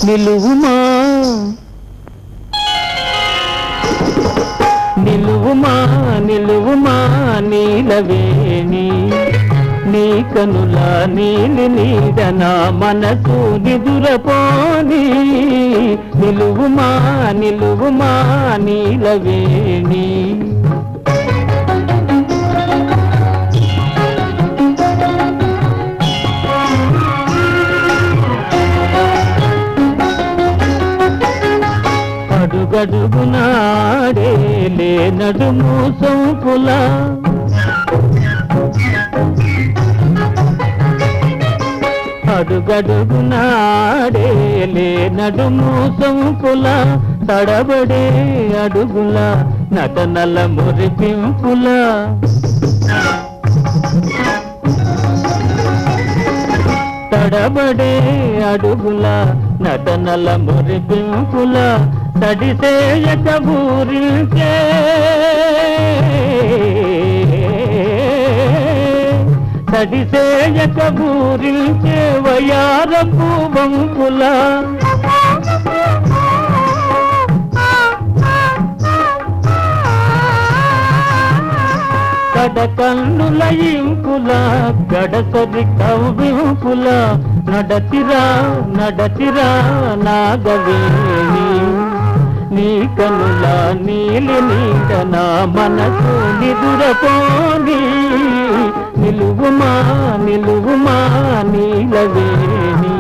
నిలువుమా నిలువుమా నిలువుమా నీలవేణి నీ కనుల నీలి నీడ నా మనసు నిదురపోని నిలువుమా నిలువుమా నీలవేణి అడుగడుగునాడే లే నడుము సొంపుల అడుగడుగునాడే లే నడుము సొంపుల తడబడే అడుగుల నటనల మురిపింపుల తడబడే అడుగుల నటనల మురిపింపుల తడిసేయక బూరికే తడిసేయక బూరికే వయారపు వంపుల కడకన్నుల ఇంపుల గడసరి కవ్వింపుల నడచిరా నడచిరా నాగవేణి నీ కనుల నీలి నీడ నా మనసు నిదురపోని నిలువుమా నిలువుమా నీలవేణి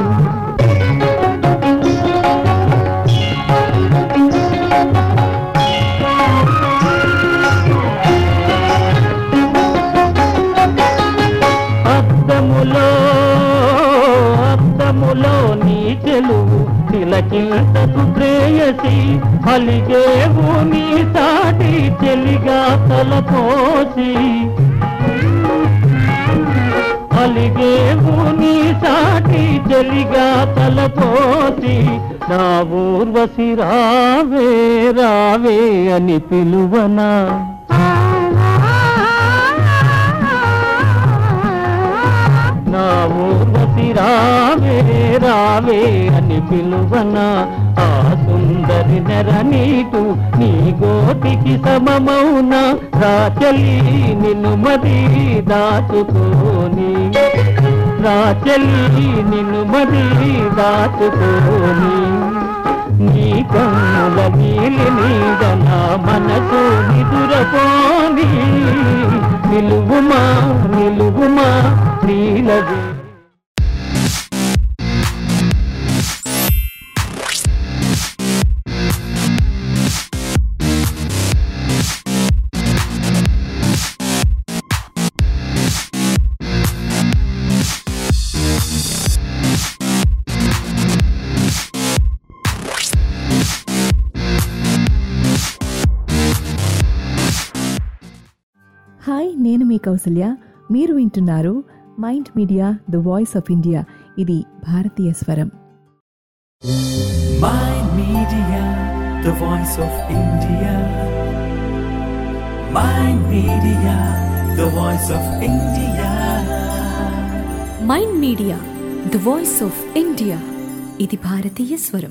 అద్దములో అద్దములో నీ చెలువు తిలకింతకు ప్రేయసి అలిగేవు నీ సాటి చెలిగా తలపోసి అలిగేవు నీ సాటి చెలిగా తలపోసి నా ఊర్వశి రావే రావే అని పిలువనా నా ఊర్వశి రావే రావే అని పిలువనా ఆ సుందరి నెర నీటు నీ గోటికి సమమౌన రాచలి నిన్ను మది దాచుకోని రాచలి నిన్ను మది దాచుకోని నీ కన్నుల నీలి నీడ నా మనసు నిదురపోని నిలువుమా నిలువుమా నీలవే హాయ్, నేను మీ కౌసల్య. మీరు వింటున్నారు Mind Media the voice of India. ఇది భారతీయ స్వరం. Mind Media, the voice of India. Mind Media, the voice of India. Mind Media the voice of India. ఇది భారతీయ స్వరం.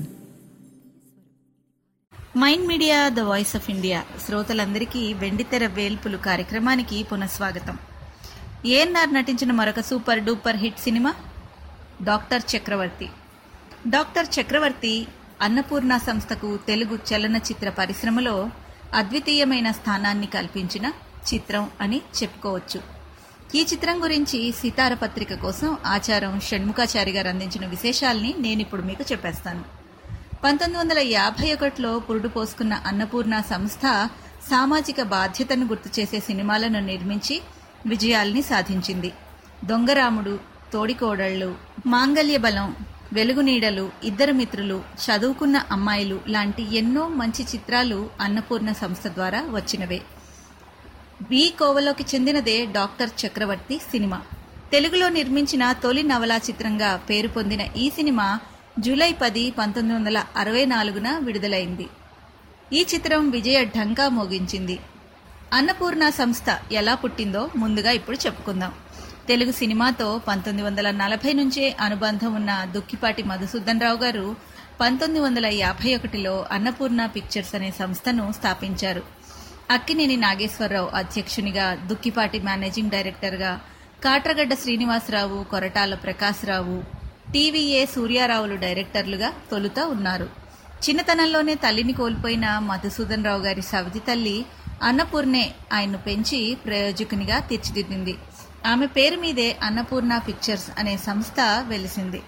Mind Media the voice of India శ్రోతలందరికీ వెండితెర వేల్పులు కార్యక్రమానికి పునఃస్వాగతం. ఏఎన్ఆర్ నటించిన మరొక super duper hit cinema doctor Chakravarthi. Doctor Chakravarthi Annapurna సంస్థకు తెలుగు చలనచిత్ర పరిశ్రమలో అద్వితీయమైన స్థానాన్ని కల్పించిన చిత్రం అని చెప్పుకోవచ్చు. ఈ చిత్రం గురించి సితార పత్రిక కోసం ఆచారం షణ్ముఖాచారి గారు అందించిన విశేషాల్ని నేనిప్పుడు మీకు చెప్పేస్తాను. పంతొమ్మిది వందల యాభై ఒకటిలో పురుడు పోసుకున్న అన్నపూర్ణ సంస్థ సామాజిక బాధ్యతను గుర్తు చేసే సినిమాలను నిర్మించి విజయాల్ని సాధించింది. దొంగరాముడు, తోడికోడళ్లు, మాంగల్య బలం, వెలుగునీడలు, ఇద్దరు మిత్రులు, చదువుకున్న అమ్మాయిలు లాంటి ఎన్నో మంచి చిత్రాలు అన్నపూర్ణ సంస్థ ద్వారా వచ్చినవే. బి కోవలోకి చెందినదే డాక్టర్ చక్రవర్తి సినిమా. తెలుగులో నిర్మించిన తొలి నవలా చిత్రంగా పేరు పొందిన ఈ సినిమా జూలై పది పంతొమ్మిది వందల అరవై నాలుగున విడుదలైంది. ఈ చిత్రం విజయ ఢంకా మోగించింది. అన్నపూర్ణ సంస్థ ఎలా పుట్టిందో ముందుగా ఇప్పుడు చెప్పుకుందాం. తెలుగు సినిమాతో పంతొమ్మిది వందల నలభై నుంచే అనుబంధం ఉన్న దుక్కిపాటి మధుసూదన్ రావు గారు పంతొమ్మిది వందల యాభై ఒకటిలో అన్నపూర్ణ పిక్చర్స్ అనే సంస్థను స్థాపించారు. అక్కినేని నాగేశ్వరరావు అధ్యక్షునిగా, దుక్కిపాటి మేనేజింగ్ డైరెక్టర్గా, కాట్రగడ్డ శ్రీనివాసరావు, కొరటాల ప్రకాశ్రావు, టీవీఏ సూర్యారావులు డైరెక్టర్లుగా తొలుత ఉన్నారు. చిన్నతనంలోనే తల్లిని కోల్పోయిన మధుసూదన్ రావు గారి సవితి తల్లి అన్నపూర్ణే ఆయన్ను పెంచి ప్రయోజకునిగా తీర్చిదిద్దింది. ఆమె పేరు మీదే అన్నపూర్ణ పిక్చర్స్ అనే సంస్థ వెలిసింది.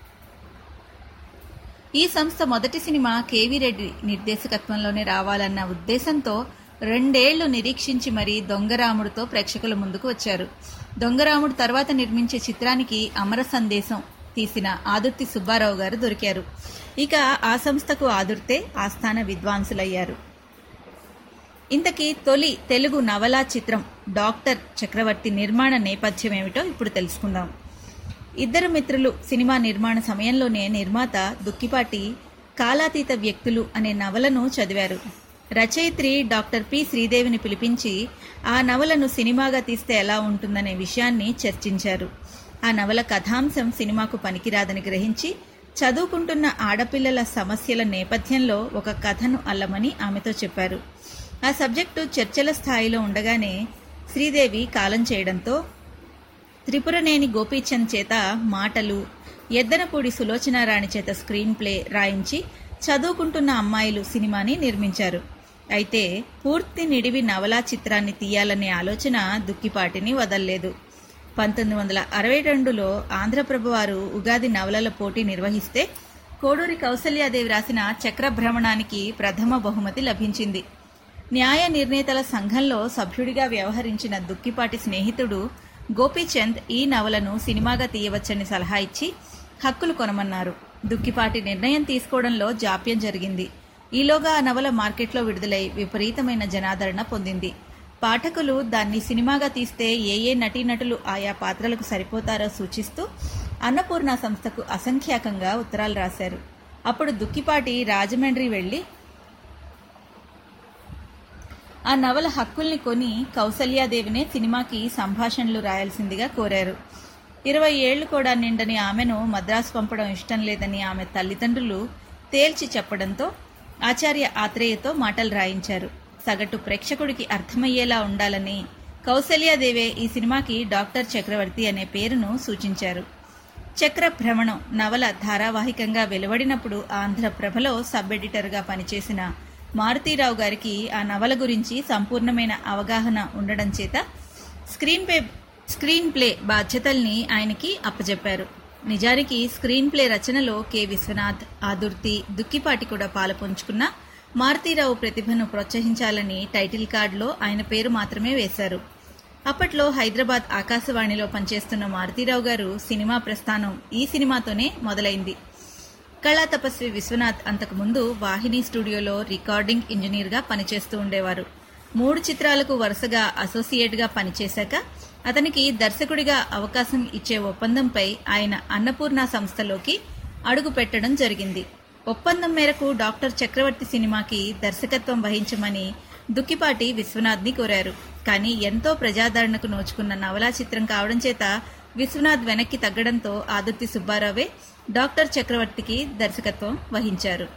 ఈ సంస్థ మొదటి సినిమా కేవీ రెడ్డి నిర్దేశకత్వంలోనే రావాలన్న ఉద్దేశంతో రెండేళ్లు నిరీక్షించి మరీ దొంగరాముడుతో ప్రేక్షకుల ముందుకు వచ్చారు. దొంగరాముడు తర్వాత నిర్మించే చిత్రానికి అమర సందేశం తీసిన ఆదుర్తి సుబ్బారావు గారు దొరికారు. ఇక ఆ సంస్థకు ఆదుర్తే ఆస్థాన విద్వాంసులయ్యారు. ఇంతకీ తొలి తెలుగు నవలా చిత్రం డాక్టర్ చక్రవర్తి నిర్మాణ నేపథ్యం ఏమిటో ఇప్పుడు తెలుసుకుందాం. ఇద్దరు మిత్రులు సినిమా నిర్మాణ సమయంలోనే నిర్మాత దుక్కిపాటి కాలాతీత వ్యక్తులు అనే నవలను చదివారు. రచయిత్రి డాక్టర్ పి శ్రీదేవిని పిలిపించి ఆ నవలను సినిమాగా తీస్తే ఎలా ఉంటుందనే విషయాన్ని చర్చించారు. ఆ నవల కథాంశం సినిమాకు పనికిరాదని గ్రహించి చదువుకుంటున్న ఆడపిల్లల సమస్యల నేపథ్యంలో ఒక కథను అల్లమని ఆమెతో చెప్పారు. ఆ సబ్జెక్టు చర్చల స్థాయిలో ఉండగానే శ్రీదేవి కాలం చేయడంతో త్రిపురనేని గోపీచంద్ చేత మాటలు, ఎద్దనపూడి సులోచనారాణి చేత స్క్రీన్ ప్లే రాయించి చదువుకుంటున్న అమ్మాయిలు సినిమాని నిర్మించారు. అయితే పూర్తి నిడివి నవలా చిత్రాన్ని తీయాలనే ఆలోచన దుక్కిపాటిని వదల్లేదు. పంతొమ్మిది వందల అరవై రెండులో ఆంధ్రప్రభ వారు ఉగాది నవలల పోటీ నిర్వహిస్తే కోడూరి కౌసల్యాదేవి రాసిన చక్రభ్రమణానికి ప్రథమ బహుమతి లభించింది. న్యాయ నిర్ణేతల సంఘంలో సభ్యుడిగా వ్యవహరించిన దుక్కిపాటి స్నేహితుడు గోపీచంద్ ఈ నవలను సినిమాగా తీయవచ్చని సలహా ఇచ్చి హక్కులు కొనమన్నారు. దుక్కిపాటి నిర్ణయం తీసుకోవడంలో జాప్యం జరిగింది. ఈలోగా ఆ నవల మార్కెట్లో విడుదలై విపరీతమైన జనాదరణ పొందింది. పాఠకులు దాన్ని సినిమాగా తీస్తే ఏ ఏ నటీనటులు ఆయా పాత్రలకు సరిపోతారో సూచిస్తూ అన్నపూర్ణ సంస్థకు అసంఖ్యాకంగా ఉత్తరాలు రాశారు. అప్పుడు దుక్కిపాటి రాజమండ్రి వెళ్లి ఆ నవల హక్కుల్ని కొని కౌసల్యాదేవినే సినిమాకి సంభాషణలు రాయాల్సిందిగా కోరారు. ఇరవై ఏళ్లు కూడా నిండని ఆమెను మద్రాసు పంపడం ఇష్టం లేదని ఆమె తల్లిదండ్రులు తేల్చి చెప్పడంతో ఆచార్య ఆత్రేయతో మాటలు రాయించారు. సగటు ప్రేక్షకుడికి అర్థమయ్యేలా ఉండాలని కౌసల్యాదేవే ఈ సినిమాకి డాక్టర్ చక్రవర్తి అనే పేరును సూచించారు. చక్రభ్రమణం నవల ధారావాహికంగా వెలువడినప్పుడు ఆంధ్రప్రభలో సబ్ ఎడిటర్గా పనిచేసిన మారుతీరావు గారికి ఆ నవల గురించి సంపూర్ణమైన అవగాహన ఉండడం చేత స్క్రీన్ ప్లే స్క్రీన్ ప్లే బాధ్యతల్ని ఆయనకి అప్పచెప్పారు. నిజానికి స్క్రీన్ ప్లే రచనలో కె విశ్వనాథ్, ఆదుర్తి, దుక్కిపాటి కూడా పాలుపంచుకున్న మారుతీరావు ప్రతిభను ప్రోత్సహించాలని టైటిల్ కార్డులో ఆయన పేరు మాత్రమే వేశారు. అప్పట్లో హైదరాబాద్ ఆకాశవాణిలో పనిచేస్తున్న మారుతీరావు గారు సినిమా ప్రస్థానం ఈ సినిమాతోనే మొదలైంది. కళా తపస్వి విశ్వనాథ్ అంతకుముందు వాహిని స్టూడియోలో రికార్డింగ్ ఇంజనీర్గా పనిచేస్తూ ఉండేవారు. మూడు చిత్రాలకు వరుసగా అసోసియేట్గా పనిచేశాక అతనికి దర్శకుడిగా అవకాశం ఇచ్చే ఒప్పందంపై ఆయన అన్నపూర్ణ సంస్థలోకి అడుగు పెట్టడం జరిగింది. ఒప్పందం మేరకు డాక్టర్ చక్రవర్తి సినిమాకి దర్శకత్వం వహించమని దుక్కిపాటి విశ్వనాథ్ని కోరారు. కానీ ఎంతో ప్రజాదరణకు నోచుకున్న నవలా చిత్రం కావడం చేత విశ్వనాథ్ వెనక్కి తగ్గడంతో ఆదుర్తి సుబ్బారావే డాక్టర్ చక్రవర్తికి దర్శకత్వం వహించారు.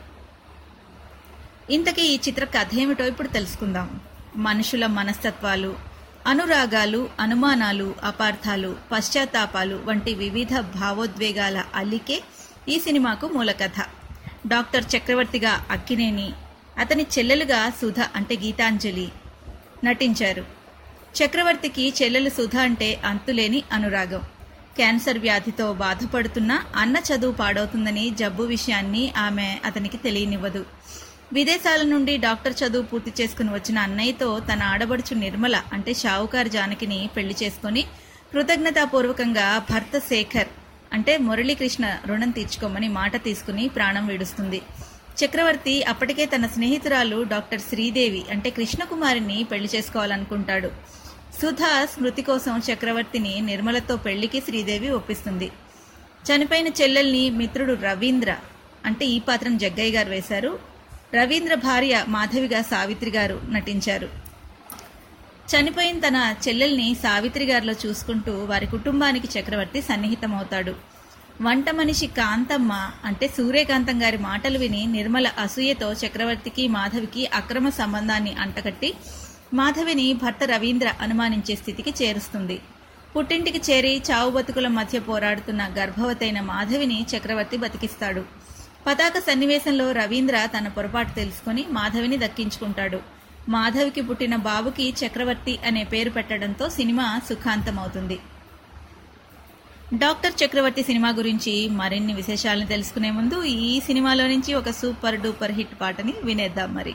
ఇంతకీ ఈ చిత్ర కథ ఏమిటో ఇప్పుడు తెలుసుకుందాం. మనుషుల మనస్తత్వాలు, అనురాగాలు, అనుమానాలు, అపార్థాలు, పశ్చాత్తాపాలు వంటి వివిధ భావోద్వేగాల అల్లికే ఈ సినిమాకు మూల కథ. డాక్టర్ చక్రవర్తిగా అక్కినేని, అతని చెల్లెలుగా సుధ అంటే గీతాంజలి నటించారు. చక్రవర్తికి చెల్లెలు సుధ అంటే అంతులేని అనురాగం. క్యాన్సర్ వ్యాధితో బాధపడుతున్న అన్న చదువు పాడవుతుందని జబ్బు విషయాన్ని ఆమె అతనికి తెలియనివ్వదు. విదేశాల నుండి డాక్టర్ చదువు పూర్తి చేసుకుని వచ్చిన అన్నయ్యతో తన ఆడబడుచు నిర్మల అంటే షావుకార్ జానకిని పెళ్లి చేసుకుని కృతజ్ఞతాపూర్వకంగా భర్త శేఖర్ అంటే మురళీకృష్ణ రుణం తీర్చుకోమని మాట తీసుకుని ప్రాణం విడుస్తుంది. చక్రవర్తి అప్పటికే తన స్నేహితురాలు డాక్టర్ శ్రీదేవి అంటే కృష్ణకుమారిని పెళ్లి చేసుకోవాలనుకుంటాడు. సుధా స్మృతి కోసం చక్రవర్తిని నిర్మలతో పెళ్లికి శ్రీదేవి ఒప్పిస్తుంది. చనిపోయిన చెల్లెల్ని మిత్రుడు రవీంద్ర అంటే ఈ పాత్రం జగ్గయ్య గారు వేశారు. రవీంద్ర భార్య మాధవిగా సావిత్రి గారు నటించారు. చనిపోయిన తన చెల్లెల్ని సావిత్రి గారిలో చూసుకుంటూ వారి కుటుంబానికి చక్రవర్తి సన్నిహితమవుతాడు. వంట మనిషి కాంతమ్మ అంటే సూర్యకాంతం గారి మాటలు విని నిర్మల అసూయతో చక్రవర్తికి మాధవికి అక్రమ సంబంధాన్ని అంటగట్టి మాధవిని భర్త రవీంద్ర అనుమానించే స్థితికి చేరుస్తుంది. పుట్టింటికి చేరి చావు బతుకుల మధ్య పోరాడుతున్న గర్భవతైన మాధవిని చక్రవర్తి బతికిస్తాడు. పతాక సన్నివేశంలో రవీంద్ర తన పొరపాటు తెలుసుకుని మాధవిని దక్కించుకుంటాడు. మాధవికి పుట్టిన బాబుకి చక్రవర్తి అనే పేరు పెట్టడంతో సినిమా సుఖాంతమవుతుంది. డాక్టర్ చక్రవర్తి సినిమా గురించి మరిన్ని విశేషాలను తెలుసుకునే ముందు ఈ సినిమాలో నుంచి ఒక సూపర్ డూపర్ హిట్ పాటని వినేద్దాం. మరి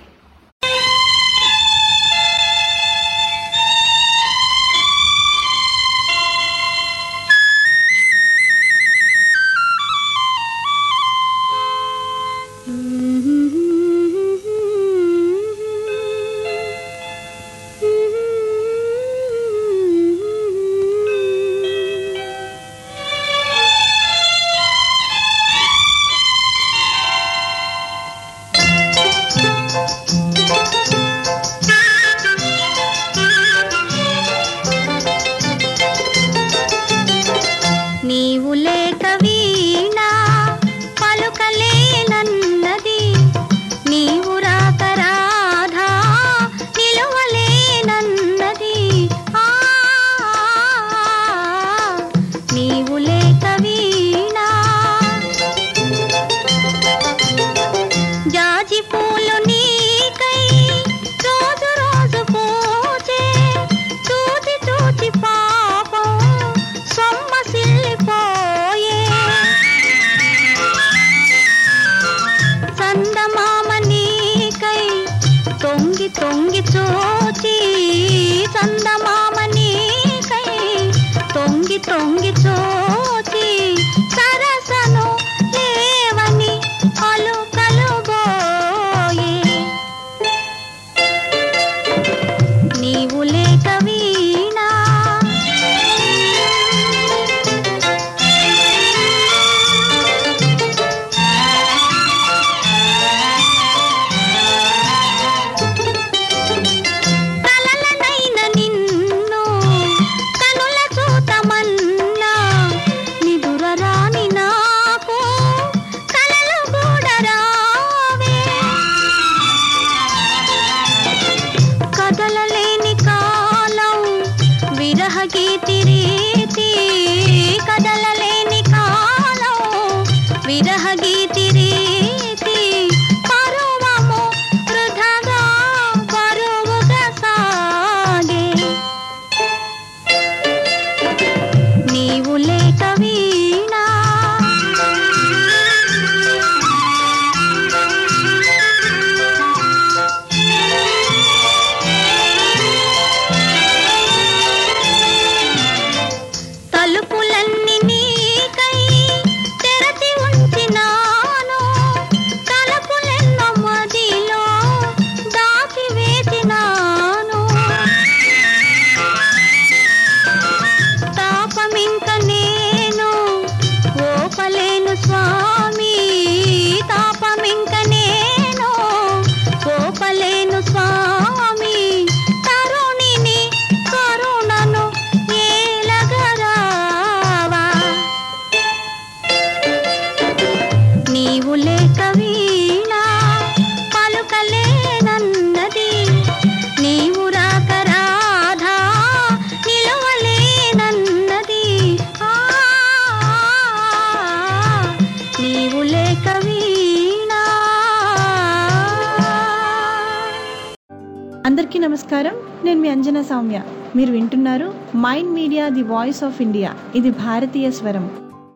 అందరికీ నమస్కారం. నేను మీ అంజనా సౌమ్య. మీరు వింటున్నారు Mind Media the voice of India. ఇది భారతీయ స్వరం.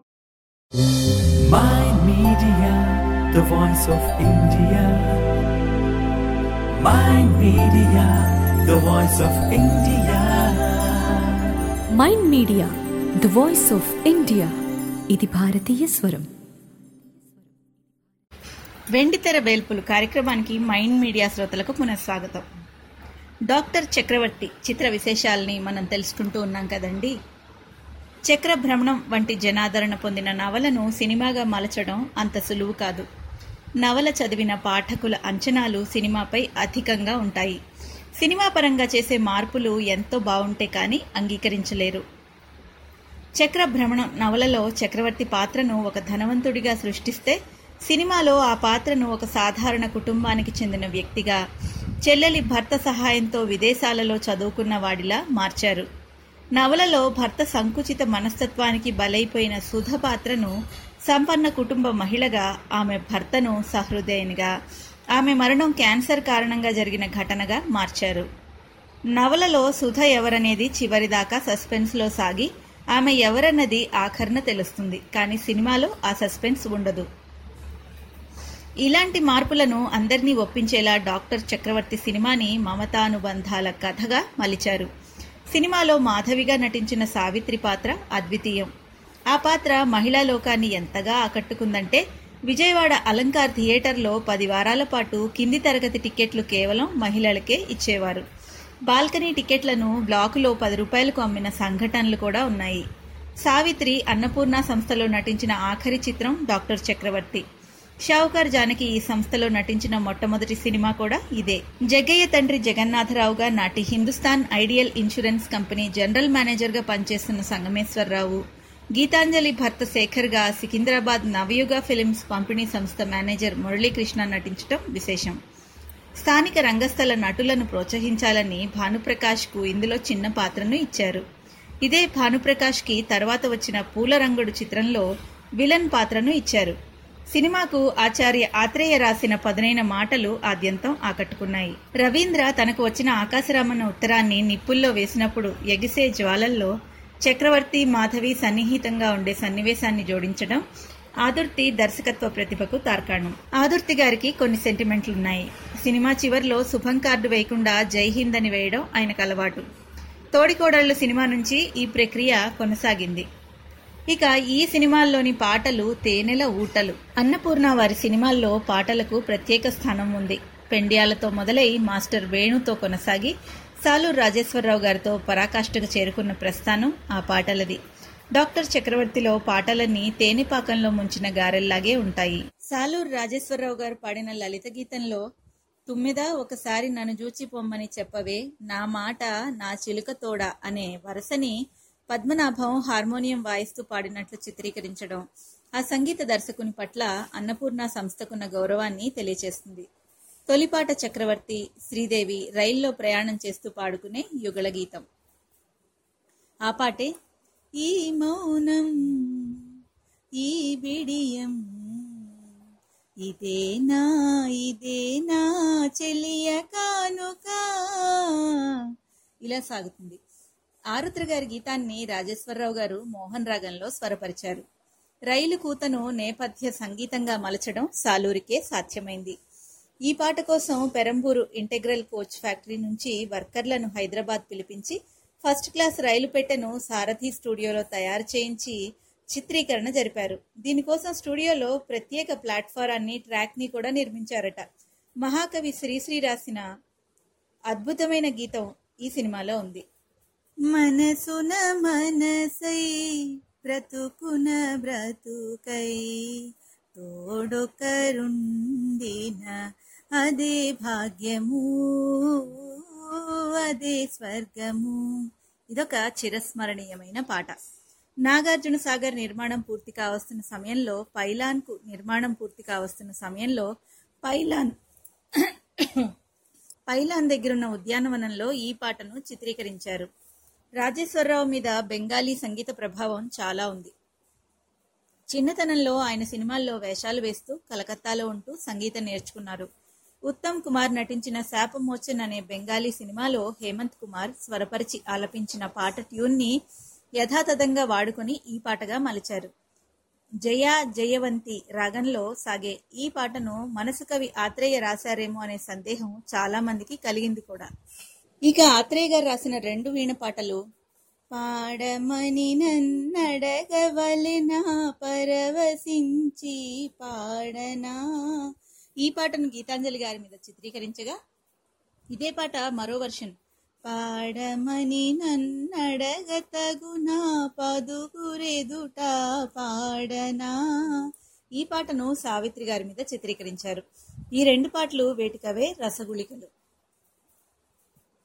Mind Media, the voice of India. Mind Media, the voice of India. Mind Media the voice of India. ఇది భారతీయ స్వరం. వెండితెర వేల్పులు కార్యక్రమానికి మైండ్ మీడియా శ్రోతలకు పునఃస్వాగతం. డాక్టర్ చక్రవర్తి చిత్ర విశేషాలని మనం తెలుసుకుంటూ ఉన్నాం కదండి. చక్రభ్రమణం వంటి జనాదరణ పొందిన నవలను సినిమాగా మలచడం అంత సులువు కాదు. నవల చదివిన పాఠకుల అంచనాలు సినిమాపై అధికంగా ఉంటాయి. సినిమా పరంగా చేసే మార్పులు ఎంతో బావుంటే కానీ అంగీకరించలేరు. చక్రభ్రమణం నవలలో చక్రవర్తి పాత్రను ఒక ధనవంతుడిగా సృష్టిస్తే సినిమాలో ఆ పాత్రను ఒక సాధారణ కుటుంబానికి చెందిన వ్యక్తిగా, చెల్లెలి భర్త సహాయంతో విదేశాలలో చదువుకున్న వాడిలా మార్చారు. నవలలో భర్త సంకుచిత మనస్తత్వానికి బలైపోయిన సుధ పాత్రను సంపన్న కుటుంబ మహిళగా, ఆమె భర్తను సహృదయునిగా, ఆమె మరణం క్యాన్సర్ కారణంగా జరిగిన ఘటనగా మార్చారు. నవలలో సుధ ఎవరనేది చివరిదాకా సస్పెన్స్లో సాగి ఆమె ఎవరన్నది ఆఖరణ తెలుస్తుంది. కానీ సినిమాలో ఆ సస్పెన్స్ ఉండదు. ఇలాంటి మార్పులను అందరినీ ఒప్పించేలా డాక్టర్ చక్రవర్తి సినిమాని మమతానుబంధాల కథగా మలిచారు. సినిమాలో మాధవిగా నటించిన సావిత్రి పాత్ర అద్వితీయం. ఆ పాత్ర మహిళా లోకాన్ని ఎంతగా ఆకట్టుకుందంటే విజయవాడ అలంకార్ థియేటర్లో పది వారాల పాటు కింది తరగతి టికెట్లు కేవలం మహిళలకే ఇచ్చేవారు. బాల్కనీ టికెట్లను బ్లాకులో పది రూపాయలకు అమ్మిన సంఘటనలు కూడా ఉన్నాయి. సావిత్రి అన్నపూర్ణ సంస్థలో నటించిన ఆఖరి చిత్రం డాక్టర్ చక్రవర్తి. షావుకార్ జానకి ఈ సంస్థలో నటించిన మొట్టమొదటి సినిమా కూడా ఇదే. జగ్గయ్య తండ్రి జగన్నాథరావుగా నాటి Hindustan ideal insurance company general మేనేజర్గా పనిచేస్తున్న సంగమేశ్వరరావు, గీతాంజలి భర్త శేఖర్గా సికింద్రాబాద్ నవయుగ ఫిలిమ్స్ పంపిణీ సంస్థ మేనేజర్ మురళీకృష్ణ నటించడం విశేషం. స్థానిక రంగస్థల నటులను ప్రోత్సహించాలని భానుప్రకాష్కు ఇందులో చిన్న పాత్రను ఇచ్చారు. ఇదే భానుప్రకాష్కి తర్వాత వచ్చిన పూలరంగుడు చిత్రంలో విలన్ పాత్రను ఇచ్చారు. సినిమాకు ఆచార్య ఆత్రేయ రాసిన పదునైన మాటలు ఆద్యంతం ఆకట్టుకున్నాయి. రవీంద్ర తనకు వచ్చిన ఆకాశరామన్న ఉత్తరాన్ని నిప్పుల్లో వేసినప్పుడు ఎగిసే జ్వాలల్లో చక్రవర్తి మాధవి సన్నిహితంగా ఉండే సన్నివేశాన్ని జోడించడం ఆదుర్తి దర్శకత్వ ప్రతిభకు తార్కాణం. ఆదుర్తి గారికి కొన్ని సెంటిమెంట్లున్నాయి. సినిమా చివర్లో శుభం కార్డు వేయకుండా జై హింద్ అని వేయడం ఆయనకు అలవాటు. తోడికోడళ్లు సినిమా నుంచి ఈ ప్రక్రియ కొనసాగింది. ఇక ఈ సినిమాల్లోని పాటలు తేనెల ఊటలు. అన్నపూర్ణ వారి సినిమాల్లో పాటలకు ప్రత్యేక స్థానం ఉంది. పెండ్యాలతో మొదలై మాస్టర్ వేణుతో కొనసాగి సాలూరు రాజేశ్వరరావు గారితో పరాకాష్ఠకు చేరుకున్న ప్రస్థానం ఆ పాటలది. డాక్టర్ చక్రవర్తిలో పాటలన్నీ తేనెపాకంలో ముంచిన గారెల్లాగే ఉంటాయి. సాలూరు రాజేశ్వరరావు గారు పాడిన లలిత గీతంలో తుమ్మిద ఒకసారి నన్ను జూచి పొమ్మని చెప్పవే, నా మాట నా చిలుక తోడ అనే వరసని పద్మనాభం హార్మోనియం వాయిస్తూ పాడినట్లు చిత్రీకరించడం ఆ సంగీత దర్శకుని పట్ల అన్నపూర్ణ సంస్థకున్న గౌరవాన్ని తెలియచేస్తుంది. తొలిపాట చక్రవర్తి, శ్రీదేవి రైల్లో ప్రయాణం చేస్తూ పాడుకునే యుగళ గీతం. ఆ పాటే ఈ మౌనం ఈ బిడియం ఇదేనా ఇదేనా చెలియ కానుక ఇలా సాగుతుంది. ఆరుద్ర గారి గీతాన్ని రాజేశ్వరరావు గారు మోహన్ రాగంలో స్వరపరిచారు. రైలు కూతను నేపథ్య సంగీతంగా మలచడం సాలూరికే సాధ్యమైంది. ఈ పాట కోసం పెరంబూరు ఇంటెగ్రల్ కోచ్ ఫ్యాక్టరీ నుంచి వర్కర్లను హైదరాబాద్ పిలిపించి ఫస్ట్ క్లాస్ రైలు పెట్టెను సారథి స్టూడియోలో తయారు చేయించి చిత్రీకరణ జరిపారు. దీనికోసం స్టూడియోలో ప్రత్యేక ప్లాట్ఫారాన్ని, ట్రాక్ ని కూడా నిర్మించారట. మహాకవి శ్రీశ్రీ రాసిన అద్భుతమైన గీతం ఈ సినిమాలో ఉంది. మనసున మనసై బ్రతుకున బ్రతుకై తోడొకరుండిన అదే భాగ్యము అదే స్వర్గము. ఇదొక చిరస్మరణీయమైన పాట. నాగార్జున సాగర్ నిర్మాణం పూర్తి కావస్తున్న సమయంలో పైలాన్ కు నిర్మాణం పూర్తి కావస్తున్న సమయంలో పైలాన్ పైలాన్ దగ్గరున్న ఉద్యానవనంలో ఈ పాటను చిత్రీకరించారు. రాజేశ్వరరావు మీద బెంగాలీ సంగీత ప్రభావం చాలా ఉంది. చిన్నతనంలో ఆయన సినిమాల్లో వేషాలు వేస్తూ కలకత్తాలో ఉంటూ సంగీతం నేర్చుకున్నారు. ఉత్తమ్ కుమార్ నటించిన శాపమోచన్ అనే బెంగాలీ సినిమాలో హేమంత్ కుమార్ స్వరపరిచి ఆలపించిన పాట ట్యూన్ని యథాతథంగా వాడుకొని ఈ పాటగా మలిచారు. జయ జయవంతి రాగంలో సాగే ఈ పాటను మనసు కవి ఆత్రేయ రాశారేమో అనే సందేహం చాలా మందికి కలిగింది కూడా. ఇక ఆత్రేయ గారు రాసిన రెండు వీణ పాటలు పాడమని నన్నడగవలెనా పరవశించి పాడనా, ఈ పాటను గీతాంజలి గారి మీద చిత్రీకరించగా ఇదే పాట మరో వర్షన్ పాడమని నన్నడగతగునా పదుగురెదుట పాడనా, ఈ పాటను సావిత్రి గారి మీద చిత్రీకరించారు. ఈ రెండు పాటలు వేటికవే రసగుళికలు.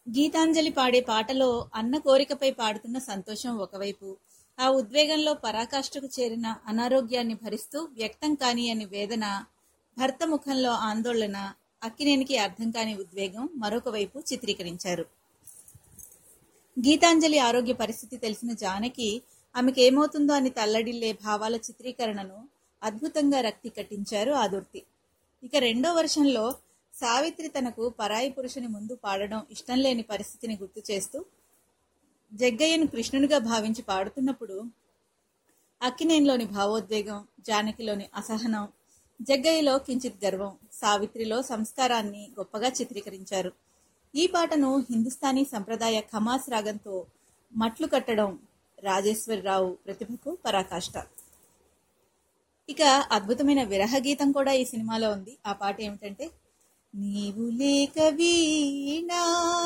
గీతాంజలి పాడే పాటలో అన్న కోరికపై పాడుతున్న సంతోషం ఒకవైపు, ఆ ఉద్వేగంలో పరాకాష్ఠకు చేరిన అనారోగ్యాన్ని భరిస్తూ వ్యక్తం కాని అని వేదన, భర్త ముఖంలో ఆందోళన, అక్కినేనికి అర్థం కాని ఉద్వేగం మరొక వైపు చిత్రీకరించారు. గీతాంజలి ఆరోగ్య పరిస్థితి తెలిసిన జానకి ఆమెకేమవుతుందో అని తల్లడిల్లే భావాల చిత్రీకరణను అద్భుతంగా రక్తి కట్టించారు ఆదుర్తి. ఇక రెండో వర్షంలో సావిత్రి తనకు పరాయి పురుషుని ముందు పాడడం ఇష్టం లేని పరిస్థితిని గుర్తు చేస్తూ జగ్గయ్యను కృష్ణునిగా భావించి పాడుతున్నప్పుడు అక్కినేనిలోని భావోద్వేగం, జానకిలోని అసహనం, జగ్గయ్యలో కించిత్ గర్వం, సావిత్రిలో సంస్కారాన్ని గొప్పగా చిత్రీకరించారు. ఈ పాటను హిందుస్థానీ సంప్రదాయ ఖమాస్ రాగంతో మట్లు కట్టడం రాజేశ్వరరావు ప్రతిభకు పరాకాష్ట. ఇక అద్భుతమైన విరహ గీతం కూడా ఈ సినిమాలో ఉంది. ఆ పాట ఏమిటంటే, నీవు లేక వీణా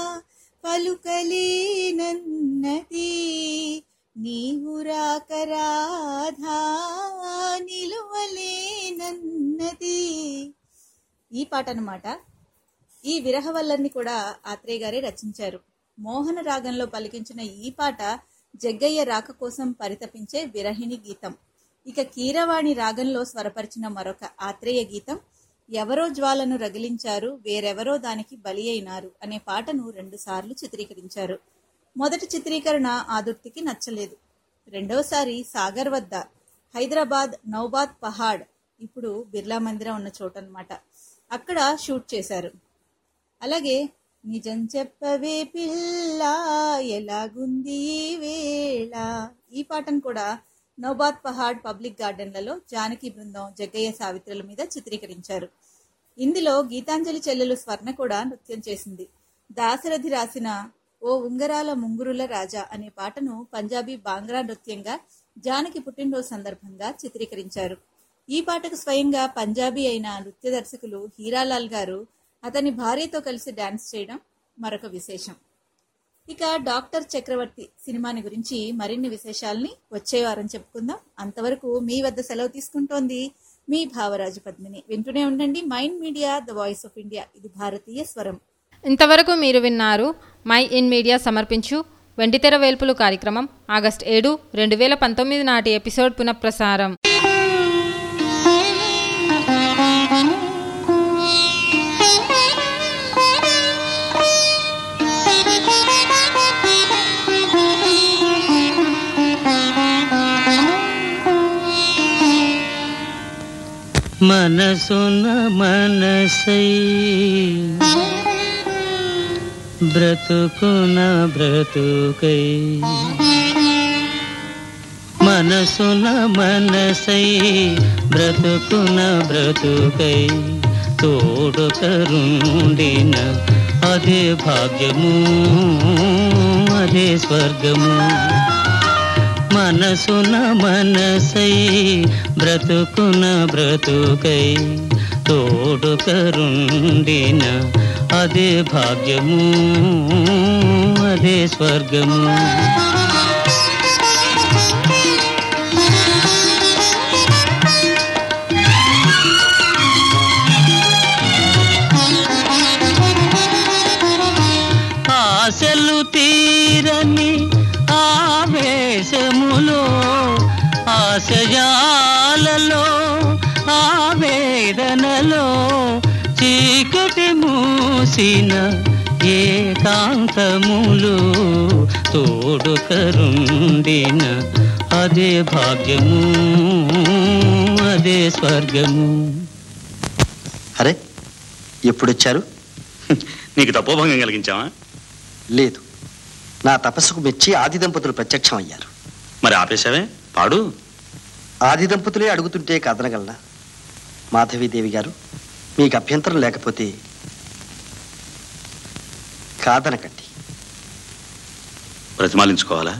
పలుకలేనన్నది, నీవు రాక రాధా నిలువలేనన్నది. ఈ పాట అన్నమాట. ఈ విరహ వల్లర్ని కూడా ఆత్రేయ గారే రచించారు. మోహన రాగంలో పలికించిన ఈ పాట జగ్గయ్య రాక కోసం పరితపించే విరహిణి గీతం. ఇక కీరవాణి రాగంలో స్వరపరిచిన మరొక ఆత్రేయ గీతం ఎవరో జ్వాలను రగిలించారు, వేరెవరో దానికి బలి అయినారు అనే పాటను రెండు సార్లు చిత్రీకరించారు. మొదటి చిత్రీకరణ ఆదుర్తికి నచ్చలేదు. రెండవసారి సాగర్ వద్ద, హైదరాబాద్ నౌబాద్ పహాడ్, ఇప్పుడు బిర్లా మందిరం ఉన్న చోట అన్నమాట, అక్కడ షూట్ చేశారు. అలాగే నిజం చెప్పవే పిల్ల ఎలాగుంది ఈ వేళ, ఈ పాటను కూడా నౌబాద్ పహాడ్ పబ్లిక్ గార్డెన్లలో జానకి బృందం జగ్గయ్య సావిత్రుల మీద చిత్రీకరించారు. ఇందులో గీతాంజలి చెల్లెలు స్వర్ణ కూడా నృత్యం చేసింది. దాశరథి రాసిన ఓ ఉంగరాల ముంగురుల రాజా అనే పాటను పంజాబీ బాంగ్రా నృత్యంగా జానకి పుట్టినరోజు సందర్భంగా చిత్రీకరించారు. ఈ పాటకు స్వయంగా పంజాబీ అయిన నృత్య దర్శకులు హీరాలాల్ గారు అతని భార్యతో కలిసి డాన్స్ చేయడం మరొక విశేషం. ఇక డాక్టర్ చక్రవర్తి సినిమాని గురించి మరిన్ని విశేషాలని వచ్చే వారం చెప్పుకుందాం. అంతవరకు మీ వద్ద సెలవు తీసుకుంటోంది మీ భావరాజు పద్మిని. వింటూనే ఉండండి Mind Media, the voice of India. ఇది భారతీయ స్వరం. ఇంతవరకు మీరు విన్నారు మై ఇన్ మీడియా సమర్పించు వెండితెర వేల్పులు కార్యక్రమం ఆగస్టు ఏడు రెండు వేల పంతొమ్మిది నాటి ఎపిసోడ్ పునఃప్రసారం. మనసున మనసై బ్రతుకున బ్రతుకై, మనసున మనసై బ్రతుకున బ్రతుకై, తోడు కరుండిన అదే భాగ్యము, అదే స్వర్గము. మనసున మనసై బ్రతుకున బ్రతుకై, తోడు కరుండిన అదే భాగ్యము, అదే స్వర్గము. ఆశలు తీరని ఆవేశములో, ఆశయాలలో ఆవేదనలో, చీకటి మూసిన ఏకాంతములు, తోడు కరుండిన అదే భాగ్యము, అదే స్వర్గము. అరే ఎప్పుడొచ్చారు? నీకు తపోభంగం కలిగించావా? లేదు, నా తపస్సుకు మెచ్చి ఆది దంపతులు ప్రత్యక్షం అయ్యారు. మరి ఆపేశావే, పాడు. ఆది దంపతులే అడుగుతుంటే కాదనగలనా? మాధవీదేవి గారు, మీకు అభ్యంతరం లేకపోతే కాదనకండి. ప్రతిమాలించుకోవాలా?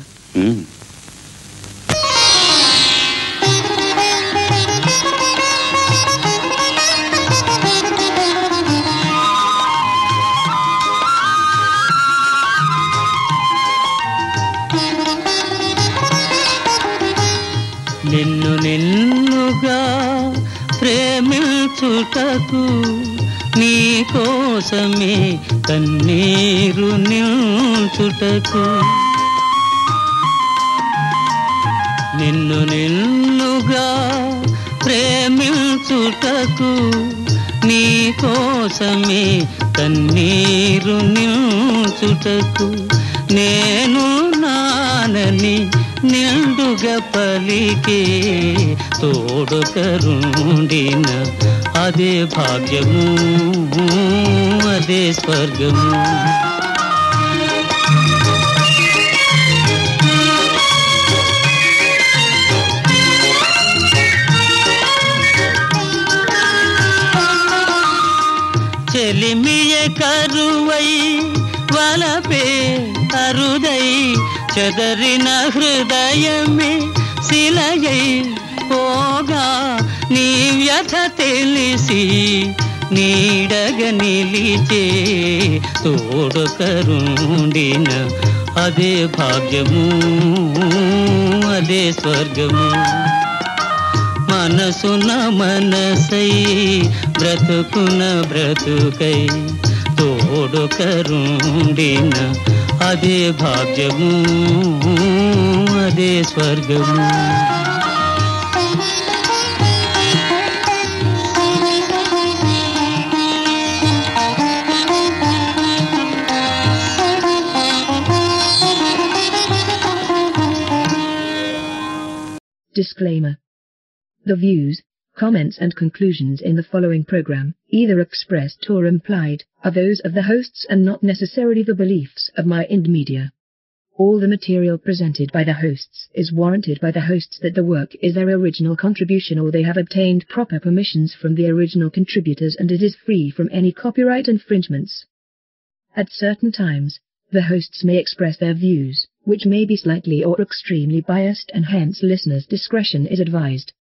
నిన్ను నిన్నుగా ప్రేమించుటకు నీ కోసమే కన్నీరు నిల్చుటకు నిన్ను నిన్నుగా ప్రేమించుటకు నీ కోసమే కన్నీరు నిల్చుటకు నేను నానని నిండుగా పలికే తోడుకరుండిన అదే భాగ్యము అదే స్వర్గము చెలిమియ కరువై వలపే అరుదై చెదరిన హృదయమే శిలయై పోగా నీ వ్యథ తెలిసి నీడగ నిలిచే తోడుకరుండిన అదే భాగ్యము అదే స్వర్గము మనసున మనసై బ్రతుకున బ్రతుకై తోడుకరుండిన అదే భాగ్యము అదే స్వర్గము Disclaimer. The views, comments and conclusions in the following program, either expressed or implied, are those of the hosts and not necessarily the beliefs of Mind Media. All the material presented by the hosts is warranted by the hosts that the work is their original contribution or they have obtained proper permissions from the original contributors and it is free from any copyright infringements. At certain times, the hosts may express their views, which may be slightly or extremely biased and hence listeners' discretion is advised.